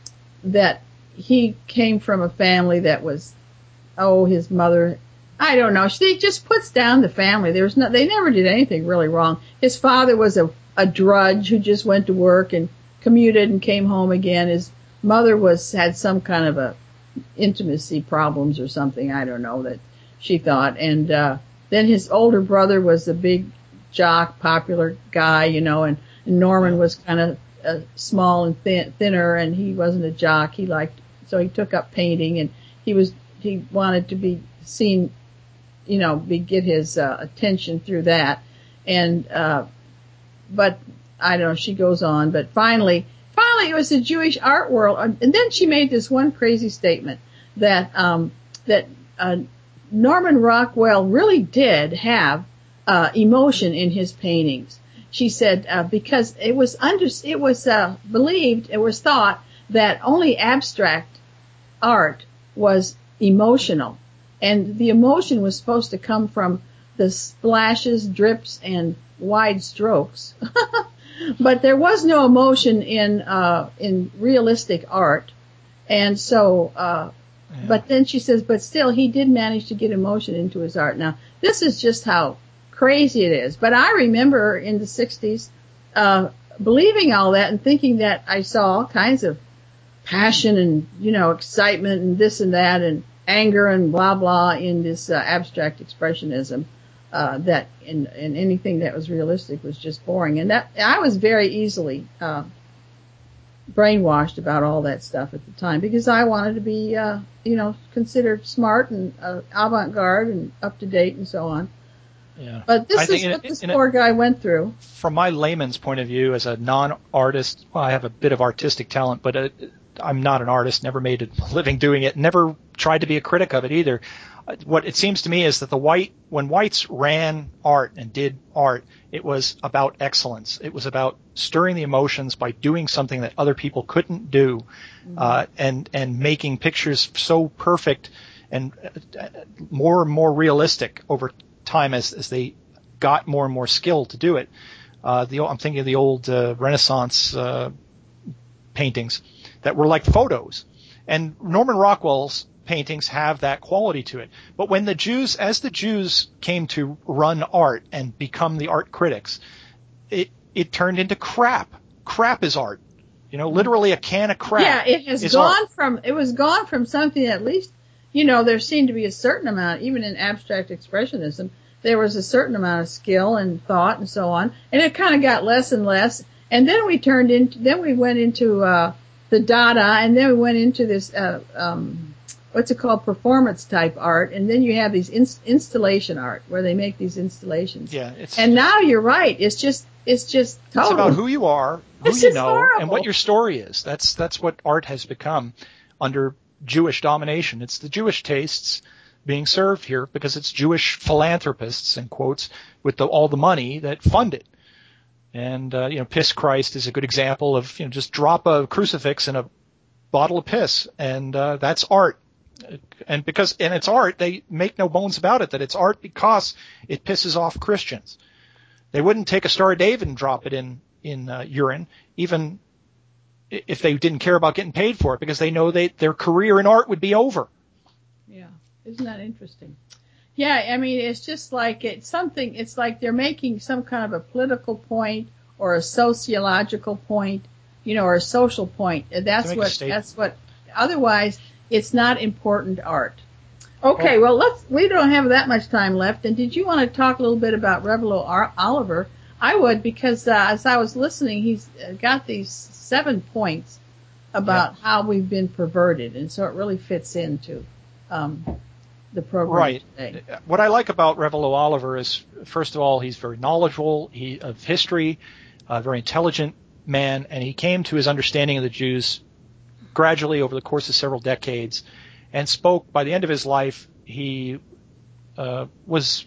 that he came from a family that was, oh, his mother, I don't know. She just puts down the family. There was no, they never did anything really wrong. His father was a, a drudge who just went to work and commuted and came home again. His mother was had some kind of a intimacy problems or something. I don't know that she thought. And uh, then his older brother was a big jock, popular guy, you know, and, and Norman was kind of uh, small and thin, thinner, and he wasn't a jock. He liked, so he took up painting, and he was he wanted to be seen, you know, be get his uh, attention through that. And uh, but I don't know. She goes on, but finally, finally, it was the Jewish art world, and then she made this one crazy statement that um, that uh, Norman Rockwell really did have uh, emotion in his paintings. She said uh, because it was under it was uh, believed, it was thought that only abstract art was emotional, and the emotion was supposed to come from the splashes, drips, and wide strokes. But there was no emotion in uh in realistic art, and so uh yeah. But then she says, but still he did manage to get emotion into his art. Now this is just how crazy it is. But I remember in the sixties uh believing all that and thinking that I saw all kinds of passion and, you know, excitement and this and that and anger and blah blah in this uh, abstract expressionism. Uh, that in, in anything that was realistic was just boring. And that, I was very easily, uh, brainwashed about all that stuff at the time because I wanted to be, uh, you know, considered smart and, uh, avant-garde and up to date and so on. Yeah. But this I is think what in, this in poor a, guy went through. From my layman's point of view as a non-artist, well, I have a bit of artistic talent, but uh, I'm not an artist, never made a living doing it, never tried to be a critic of it either. What it seems to me is that the white, when whites ran art and did art, it was about excellence. It was about stirring the emotions by doing something that other people couldn't do, mm-hmm. uh, and and making pictures so perfect and more and more realistic over time as as they got more and more skill to do it. Uh, the I'm thinking of the old uh, Renaissance uh, paintings that were like photos, and Norman Rockwell's paintings have that quality to it. But when the Jews, as the Jews came to run art and become the art critics, it it turned into crap. Crap is art. You know, literally a can of crap. Yeah, it has gone art. from, it was gone from something at least, you know, there seemed to be a certain amount, even in abstract expressionism, there was a certain amount of skill and thought and so on. And it kind of got less and less. And then we turned into, then we went into, uh, the Dada, and then we went into this, uh, um, what's it called, performance type art, and then you have these inst- installation art where they make these installations. Yeah, it's, and now you're right. It's just, it's just total. It's about who you are, who this you is know, horrible. and what your story is. That's that's what art has become under Jewish domination. It's the Jewish tastes being served here because it's Jewish philanthropists, in quotes, with the, all the money that fund it. And uh, you know, Piss Christ is a good example of, you know, just drop a crucifix in a bottle of piss, and uh, that's art. And because, and it's art, they make no bones about it, that it's art because it pisses off Christians. They wouldn't take a Star of David and drop it in, in uh, urine, even if they didn't care about getting paid for it, because they know they, their career in art would be over. Yeah. Isn't that interesting? Yeah, I mean, it's just like it's something, it's like they're making some kind of a political point or a sociological point, you know, or a social point. That's what, that's what, otherwise, it's not important art. Okay, well, let's, we don't have that much time left. And did you want to talk a little bit about Revilo Oliver? I would, because uh, as I was listening, he's got these seven points about yeah. how we've been perverted. And so it really fits into um, the program right. today. What I like about Revilo Oliver is, first of all, he's very knowledgeable he, of history, a very intelligent man, and he came to his understanding of the Jews gradually over the course of several decades, and spoke, by the end of his life, he uh, was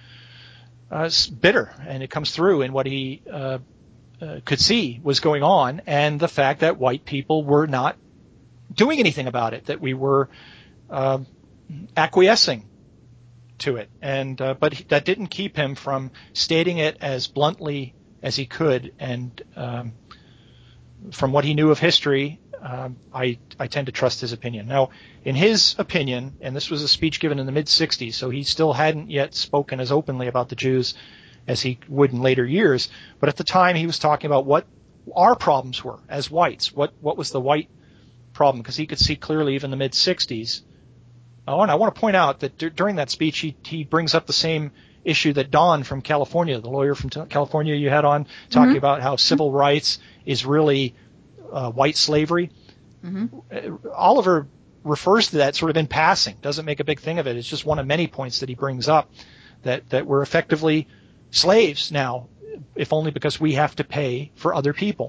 uh, bitter, and it comes through in what he uh, uh, could see was going on, and the fact that white people were not doing anything about it, that we were uh, acquiescing to it. And uh, but he, that didn't keep him from stating it as bluntly as he could, and um, from what he knew of history, Um, I, I tend to trust his opinion. Now, in his opinion, and this was a speech given in the mid-sixties, so he still hadn't yet spoken as openly about the Jews as he would in later years, but at the time he was talking about what our problems were as whites, what, what was the white problem, because he could see clearly even in the mid-sixties. Oh, and I want to point out that d- during that speech he, he brings up the same issue that Don from California, the lawyer from t- California you had on, talking mm-hmm. about how civil rights is really Uh, white slavery. Mm-hmm. Uh, Oliver refers to that sort of in passing, doesn't make a big thing of it. It's just one of many points that he brings up, that, that we're effectively slaves now, if only because we have to pay for other people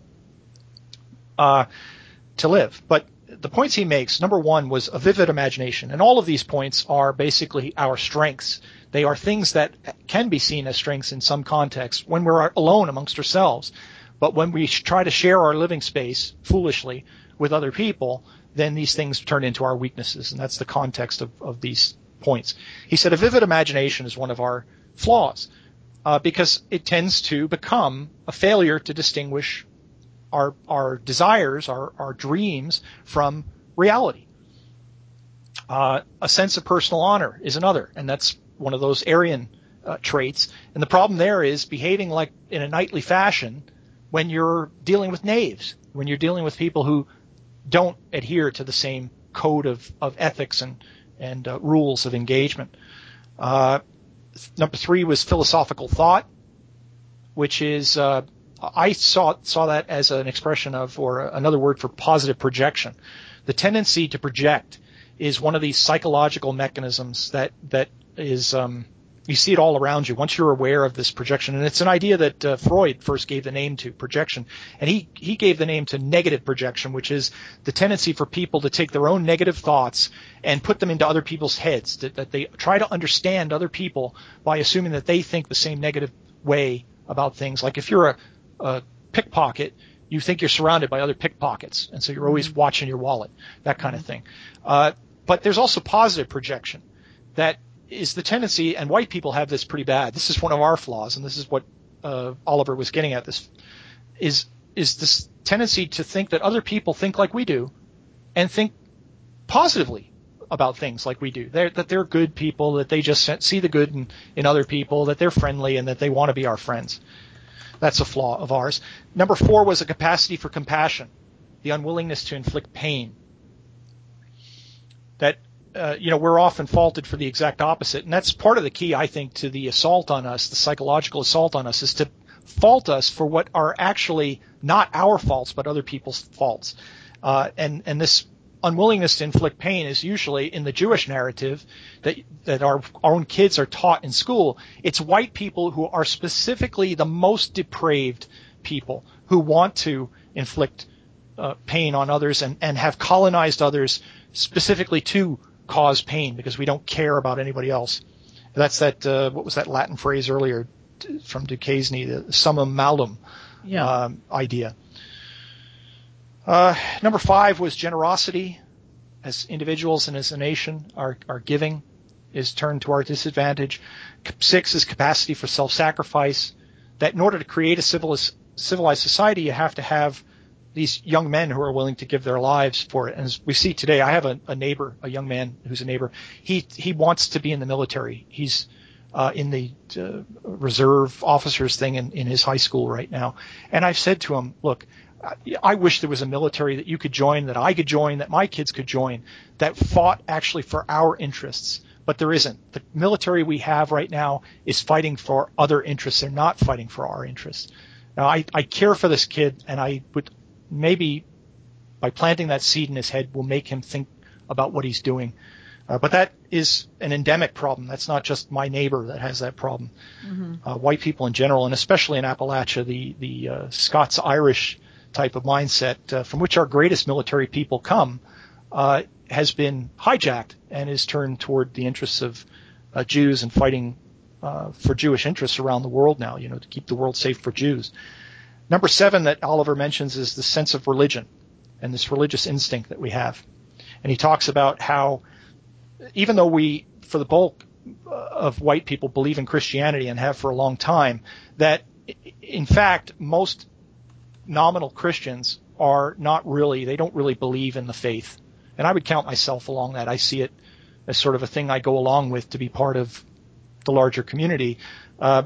uh, to live. But the points he makes, number one, was a vivid imagination. And all of these points are basically our strengths. They are things that can be seen as strengths in some contexts when we're alone amongst ourselves. But when we try to share our living space foolishly with other people, then these things turn into our weaknesses, and that's the context of, of these points. He said a vivid imagination is one of our flaws uh, because it tends to become a failure to distinguish our our desires, our, our dreams from reality. Uh, a sense of personal honor is another, and that's one of those Aryan uh, traits. And the problem there is behaving like in a knightly fashion when you're dealing with knaves, when you're dealing with people who don't adhere to the same code of, of ethics and, and uh, rules of engagement. Uh, number three was philosophical thought, which is, uh, I saw, saw that as an expression of, or another word for positive projection. The tendency to project is one of these psychological mechanisms that, that is um, you see it all around you once you're aware of this projection. And it's an idea that uh, Freud first gave the name to, projection. And he, he gave the name to negative projection, which is the tendency for people to take their own negative thoughts and put them into other people's heads, that, that they try to understand other people by assuming that they think the same negative way about things. Like if you're a, a pickpocket, you think you're surrounded by other pickpockets, and so you're always watching your wallet, that kind of thing. Uh, but there's also positive projection that is the tendency, and white people have this pretty bad. This is one of our flaws, and this is what uh, Oliver was getting at. This is is this tendency to think that other people think like we do, and think positively about things like we do. They're, that they're good people, that they just see the good in, in other people, that they're friendly, and that they want to be our friends. That's a flaw of ours. Number four was a capacity for compassion, the unwillingness to inflict pain. That Uh, you know, we're often faulted for the exact opposite. And that's part of the key, I think, to the assault on us, the psychological assault on us, is to fault us for what are actually not our faults, but other people's faults. Uh, and, and this unwillingness to inflict pain is usually in the Jewish narrative that, that our, our own kids are taught in school. It's white people who are specifically the most depraved people who want to inflict uh, pain on others and, and have colonized others specifically to cause pain because we don't care about anybody else. That's that, uh, what was that Latin phrase earlier from Duquesne, the summum malum yeah. um, idea. Uh, number five was generosity. As individuals and as a nation, our, our giving is turned to our disadvantage. Six is capacity for self-sacrifice, that in order to create a civilized, civilized society, you have to have these young men who are willing to give their lives for it. And as we see today, I have a, a neighbor, a young man who's a neighbor. He he wants to be in the military. He's uh, in the uh, reserve officers thing in, in his high school right now. And I've said to him, look, I wish there was a military that you could join, that I could join, that my kids could join, that fought actually for our interests. But there isn't. The military we have right now is fighting for other interests. They're not fighting for our interests. Now, I, I care for this kid, and I would maybe by planting that seed in his head will make him think about what he's doing. Uh, but that is an endemic problem. That's not just my neighbor that has that problem. Mm-hmm. Uh, white people in general, and especially in Appalachia, the, the uh, Scots-Irish type of mindset uh, from which our greatest military people come uh, has been hijacked and is turned toward the interests of uh, Jews and fighting uh, for Jewish interests around the world now, you know, to keep the world safe for Jews. Number seven that Oliver mentions is the sense of religion and this religious instinct that we have. And he talks about how even though we, for the bulk of white people, believe in Christianity and have for a long time, that in fact most nominal Christians are not really, they don't really believe in the faith. And I would count myself along that. I see it as sort of a thing I go along with to be part of the larger community. Uh,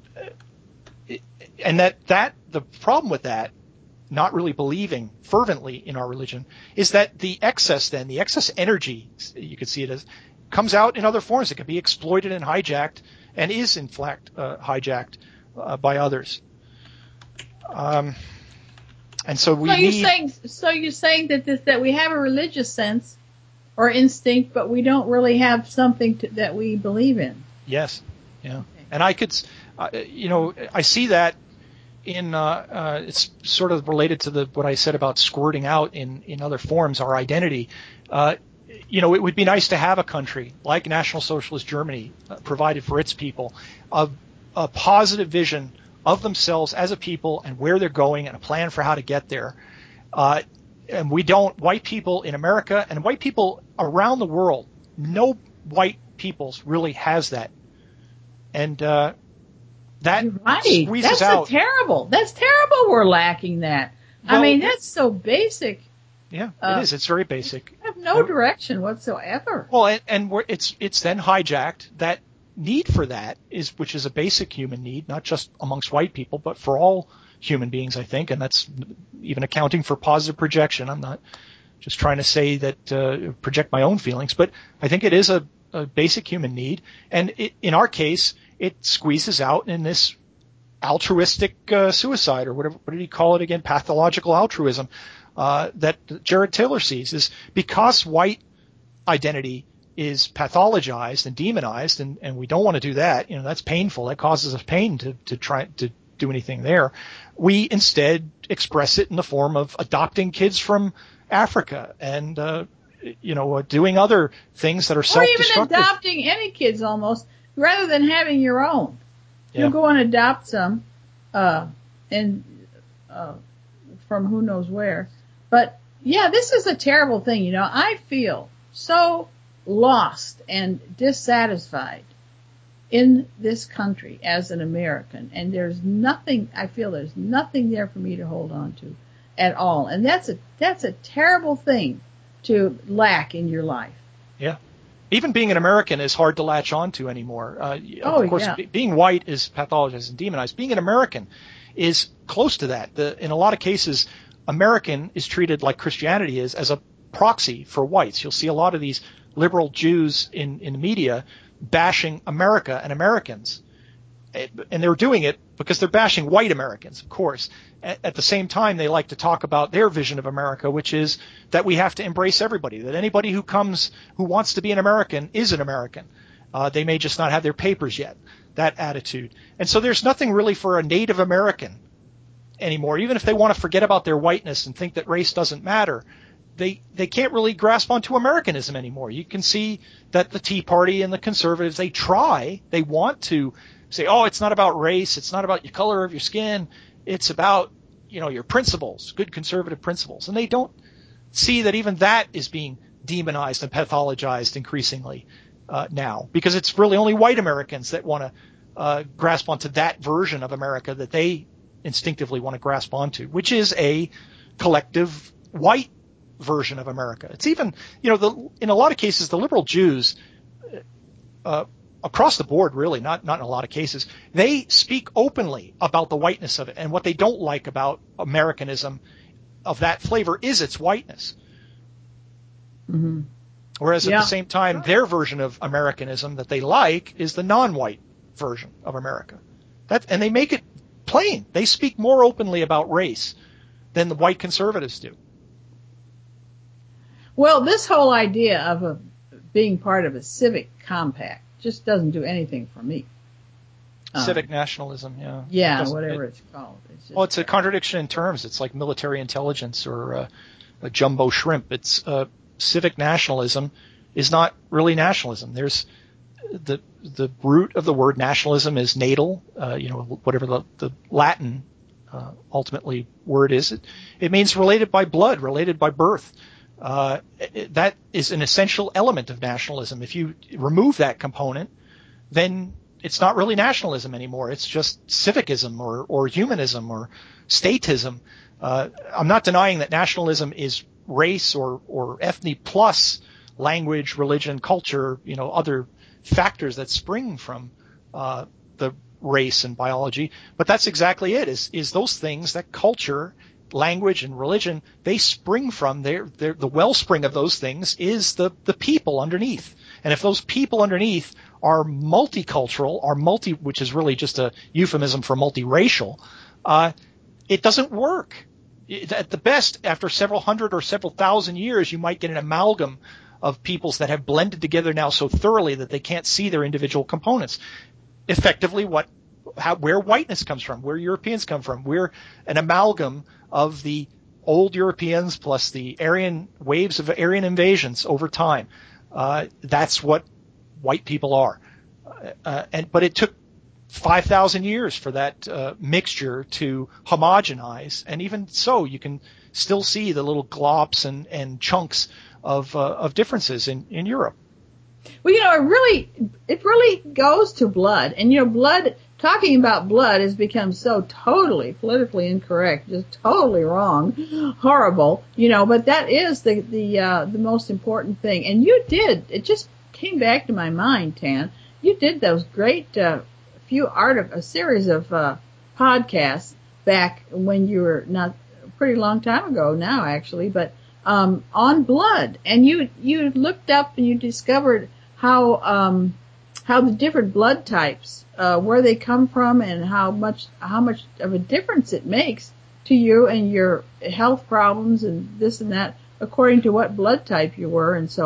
and that, that, the problem with that, not really believing fervently in our religion, is that the excess then, the excess energy, you could see it as, comes out in other forms. It can be exploited and hijacked, and is in fact uh, hijacked uh, by others. Um, and so we so you're need, saying, so you're saying that this, that we have a religious sense or instinct, but we don't really have something to, that we believe in. Yes, yeah. Okay. And I could, uh, you know, I see that in, uh, uh, it's sort of related to the what I said about squirting out in, in other forms, our identity. Uh, you know, it would be nice to have a country like National Socialist Germany uh, provided for its people, a, a positive vision of themselves as a people and where they're going and a plan for how to get there. Uh, and we don't, white people in America and white people around the world, no white peoples really has that. And, uh, that right. squeezes that's out. That's terrible. That's terrible. We're lacking that. Well, I mean, that's so basic. Yeah, uh, it is. It's very basic. We have no direction whatsoever. Well, and, and we're, it's it's then hijacked. That need for that is, which is a basic human need, not just amongst white people, but for all human beings, I think. And that's even accounting for positive projection. I'm not just trying to say that uh, project my own feelings, but I think it is a, a basic human need. And it, in our case, it squeezes out in this altruistic uh, suicide, or whatever. What did he call it again? Pathological altruism uh, that Jared Taylor sees, is because white identity is pathologized and demonized, and, and we don't want to do that. You know, that's painful. That causes us pain to, to try to do anything there. We instead express it in the form of adopting kids from Africa and, uh, you know, uh, doing other things that are or self-destructive. even adopting any kids almost, rather than having your own. Yeah. You go and adopt some, uh, and, uh, from who knows where. But yeah, this is a terrible thing. You know, I feel so lost and dissatisfied in this country as an American, and there's nothing, I feel there's nothing there for me to hold on to at all. And that's a, that's a terrible thing to lack in your life. Yeah. Even being an American is hard to latch on to anymore. Uh, oh, of course, yeah. b- being white is pathologized and demonized. Being an American is close to that. The, in a lot of cases, American is treated like Christianity is, as a proxy for whites. You'll see a lot of these liberal Jews in, in the media bashing America and Americans. And they're doing it because they're bashing white Americans, of course. At, at the same time, they like to talk about their vision of America, which is that we have to embrace everybody, that anybody who comes, who wants to be an American is an American. Uh, they may just not have their papers yet, that attitude. And so there's nothing really for a Native American anymore. Even if they want to forget about their whiteness and think that race doesn't matter, they they can't really grasp onto Americanism anymore. You can see that the Tea Party and the conservatives, they try, they want to say, oh, it's not about race, it's not about the color of your skin, it's about, you know, your principles, good conservative principles. And they don't see that even that is being demonized and pathologized increasingly uh, now, because it's really only white Americans that want to uh, grasp onto that version of America that they instinctively want to grasp onto, which is a collective white version of America. It's even, you know, the, in a lot of cases, the liberal Jews, uh, across the board, really, not, not in a lot of cases, they speak openly about the whiteness of it. And what they don't like about Americanism of that flavor is its whiteness. Mm-hmm. Whereas yeah. at the same time, their version of Americanism that they like is the non-white version of America. That, and they make it plain. They speak more openly about race than the white conservatives do. Well, this whole idea of a, being part of a civic compact just doesn't do anything for me. Civic um, nationalism, yeah. Yeah, it whatever it, it's called. It's just, well, it's a contradiction in terms. It's like military intelligence or uh, a jumbo shrimp. It's uh, civic nationalism is not really nationalism. There's the the root of the word nationalism is natal, uh, you know, whatever the, the Latin uh, ultimately word is. It, it means related by blood, related by birth. Uh, it, that is an essential element of nationalism. If you remove that component, then it's not really nationalism anymore. It's just civicism or, or humanism or statism. Uh, I'm not denying that nationalism is race or, or ethnic plus language, religion, culture, you know, other factors that spring from uh, the race and biology. But that's exactly it, is, is those things, that culture, language and religion, they spring from their, their the wellspring of those things is the, the people underneath. And if those people underneath are multicultural, are multi, which is really just a euphemism for multiracial, uh, it doesn't work. It, at the best, after several hundred or several thousand years, you might get an amalgam of peoples that have blended together now so thoroughly that they can't see their individual components. Effectively, what, how, where whiteness comes from, where Europeans come from, we're an amalgam of the old Europeans plus the Aryan waves of Aryan invasions over time. Uh, that's what white people are. Uh, and but it took five thousand years for that uh, mixture to homogenize, and even so, you can still see the little glops and, and chunks of uh, of differences in, in Europe. Well, you know, it really it really goes to blood, and you know, blood. Talking about blood has become so totally politically incorrect, just totally wrong, horrible, you know, but that is the, the, uh, the most important thing. And you did, it just came back to my mind, Tan. You did those great, uh, few art of, a series of, uh, podcasts back when you were not a pretty long time ago now, actually, but, um, on blood. And you, you looked up and you discovered how, um, how the different blood types, uh, where they come from and how much, how much of a difference it makes to you and your health problems and this and that according to what blood type you were and so on.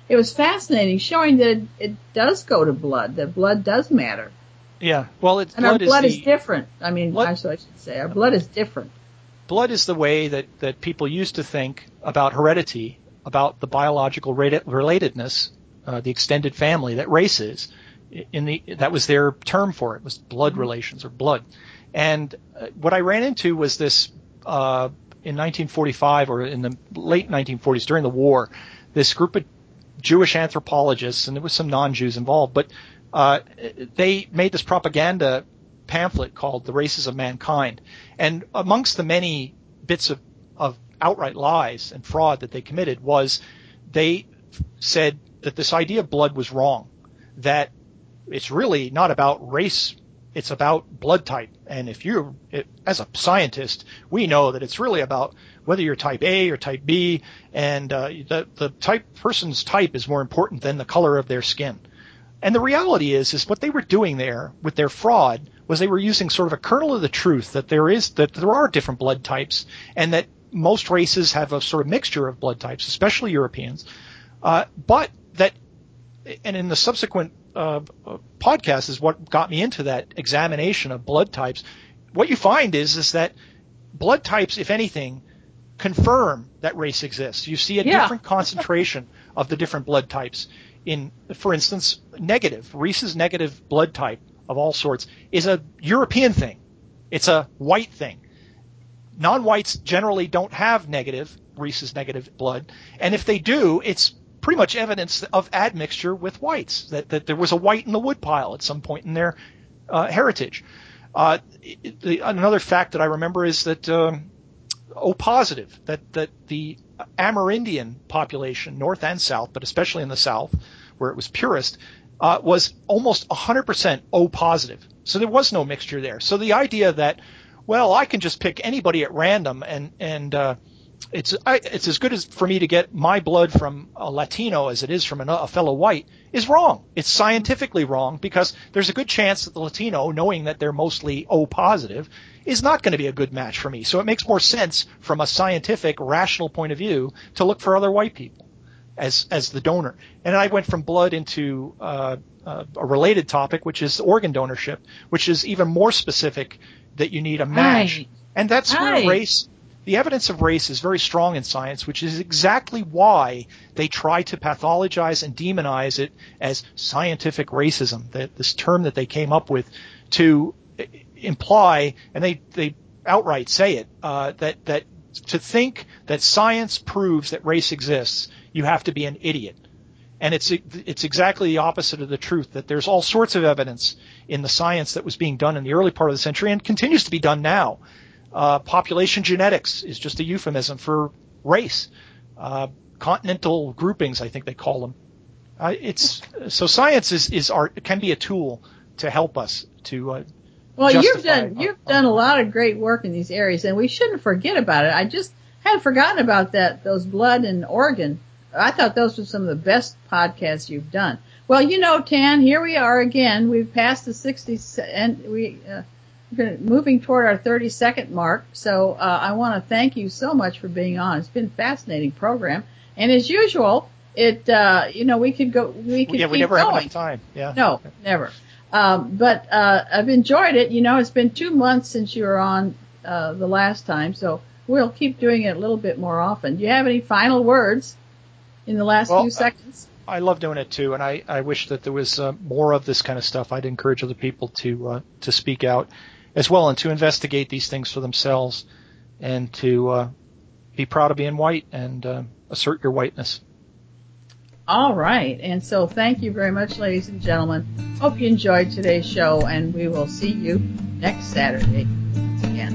it was fascinating, showing that it, it does go to blood, that blood does matter. Yeah, well, it's, and blood our blood is, is the, different. I mean, blood, actually, I should say, our blood is different. Blood is the way that, that people used to think about heredity, about the biological relatedness, uh, the extended family that race is. In the that was their term for it, was blood mm-hmm. relations or blood. And uh, what I ran into was this uh, in nineteen forty-five or in the late nineteen forties during the war, this group of Jewish anthropologists, and there was some non-Jews involved, but uh, they made this propaganda pamphlet called The Races of Mankind. And amongst the many bits of, of outright lies and fraud that they committed was they said that this idea of blood was wrong, that it's really not about race, it's about blood type. And if you, it, as a scientist, we know that it's really about whether you're type A or type B, and uh, the, the type person's type is more important than the color of their skin. And the reality is, is what they were doing there with their fraud was they were using sort of a kernel of the truth that there is, that there are different blood types, and that most races have a sort of mixture of blood types, especially Europeans. Uh, but that, and in the subsequent uh, podcast is what got me into that examination of blood types. What you find is, is that blood types, if anything, confirm that race exists. You see a yeah. different concentration of the different blood types. In, for instance, negative, Rhesus negative blood type of all sorts is a European thing. It's a white thing. Non-whites generally don't have negative, Rhesus negative blood, and if they do, it's pretty much evidence of admixture with whites, that, that there was a white in the woodpile at some point in their uh, heritage. Uh, the, another fact that I remember is that um, O positive, that, that the Amerindian population, north and south, but especially in the south, where it was purest, uh, was almost one hundred percent O positive. So there was no mixture there. So the idea that, well, I can just pick anybody at random and, and uh, it's I, it's as good as for me to get my blood from a Latino as it is from a, a fellow white is wrong. It's scientifically wrong because there's a good chance that the Latino, knowing that they're mostly O positive, is not going to be a good match for me. So it makes more sense from a scientific, rational point of view to look for other white people as as the donor. And I went from blood into uh, uh, a related topic, which is organ donorship, which is even more specific that you need a match. Right. And that's right. where race, the evidence of race is very strong in science, which is exactly why they try to pathologize and demonize it as scientific racism, that this term that they came up with to imply, and they, they outright say it, uh, that, that to think that science proves that race exists, you have to be an idiot. And it's it's exactly the opposite of the truth, that there's all sorts of evidence in the science that was being done in the early part of the century and continues to be done now. Uh, population genetics is just a euphemism for race. Uh, continental groupings, I think they call them. Uh, it's so science is, is art, can be a tool to help us to uh, Well, you've justify done our, you've done a lot of great work in these areas, and we shouldn't forget about it. I just had forgotten about that, those blood and organ. I thought those were some of the best podcasts you've done. Well, you know, Tan, here we are again. We've passed the sixty, and we, uh, we're moving toward our thirty second mark. So, uh, I want to thank you so much for being on. It's been a fascinating program. And as usual, it, uh, you know, we could go, we could yeah, keep we never going. have enough time. Yeah. No, never. Um, but, uh, I've enjoyed it. You know, it's been two months since you were on, uh, the last time. So we'll keep doing it a little bit more often. Do you have any final words in the last well, few seconds? I love doing it too, and I, I wish that there was uh, more of this kind of stuff. I'd encourage other people to uh, to speak out as well and to investigate these things for themselves and to uh, be proud of being white and uh, assert your whiteness. All right, and so thank you very much, ladies and gentlemen. Hope you enjoyed today's show, and we will see you next Saturday again.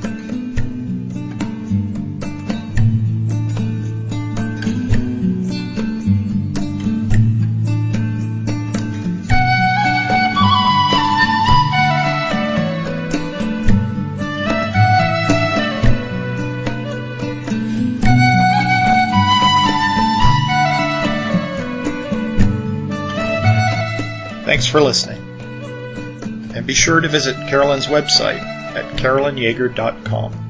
Thanks for listening. And be sure to visit Carolyn's website at carolyn yager dot com.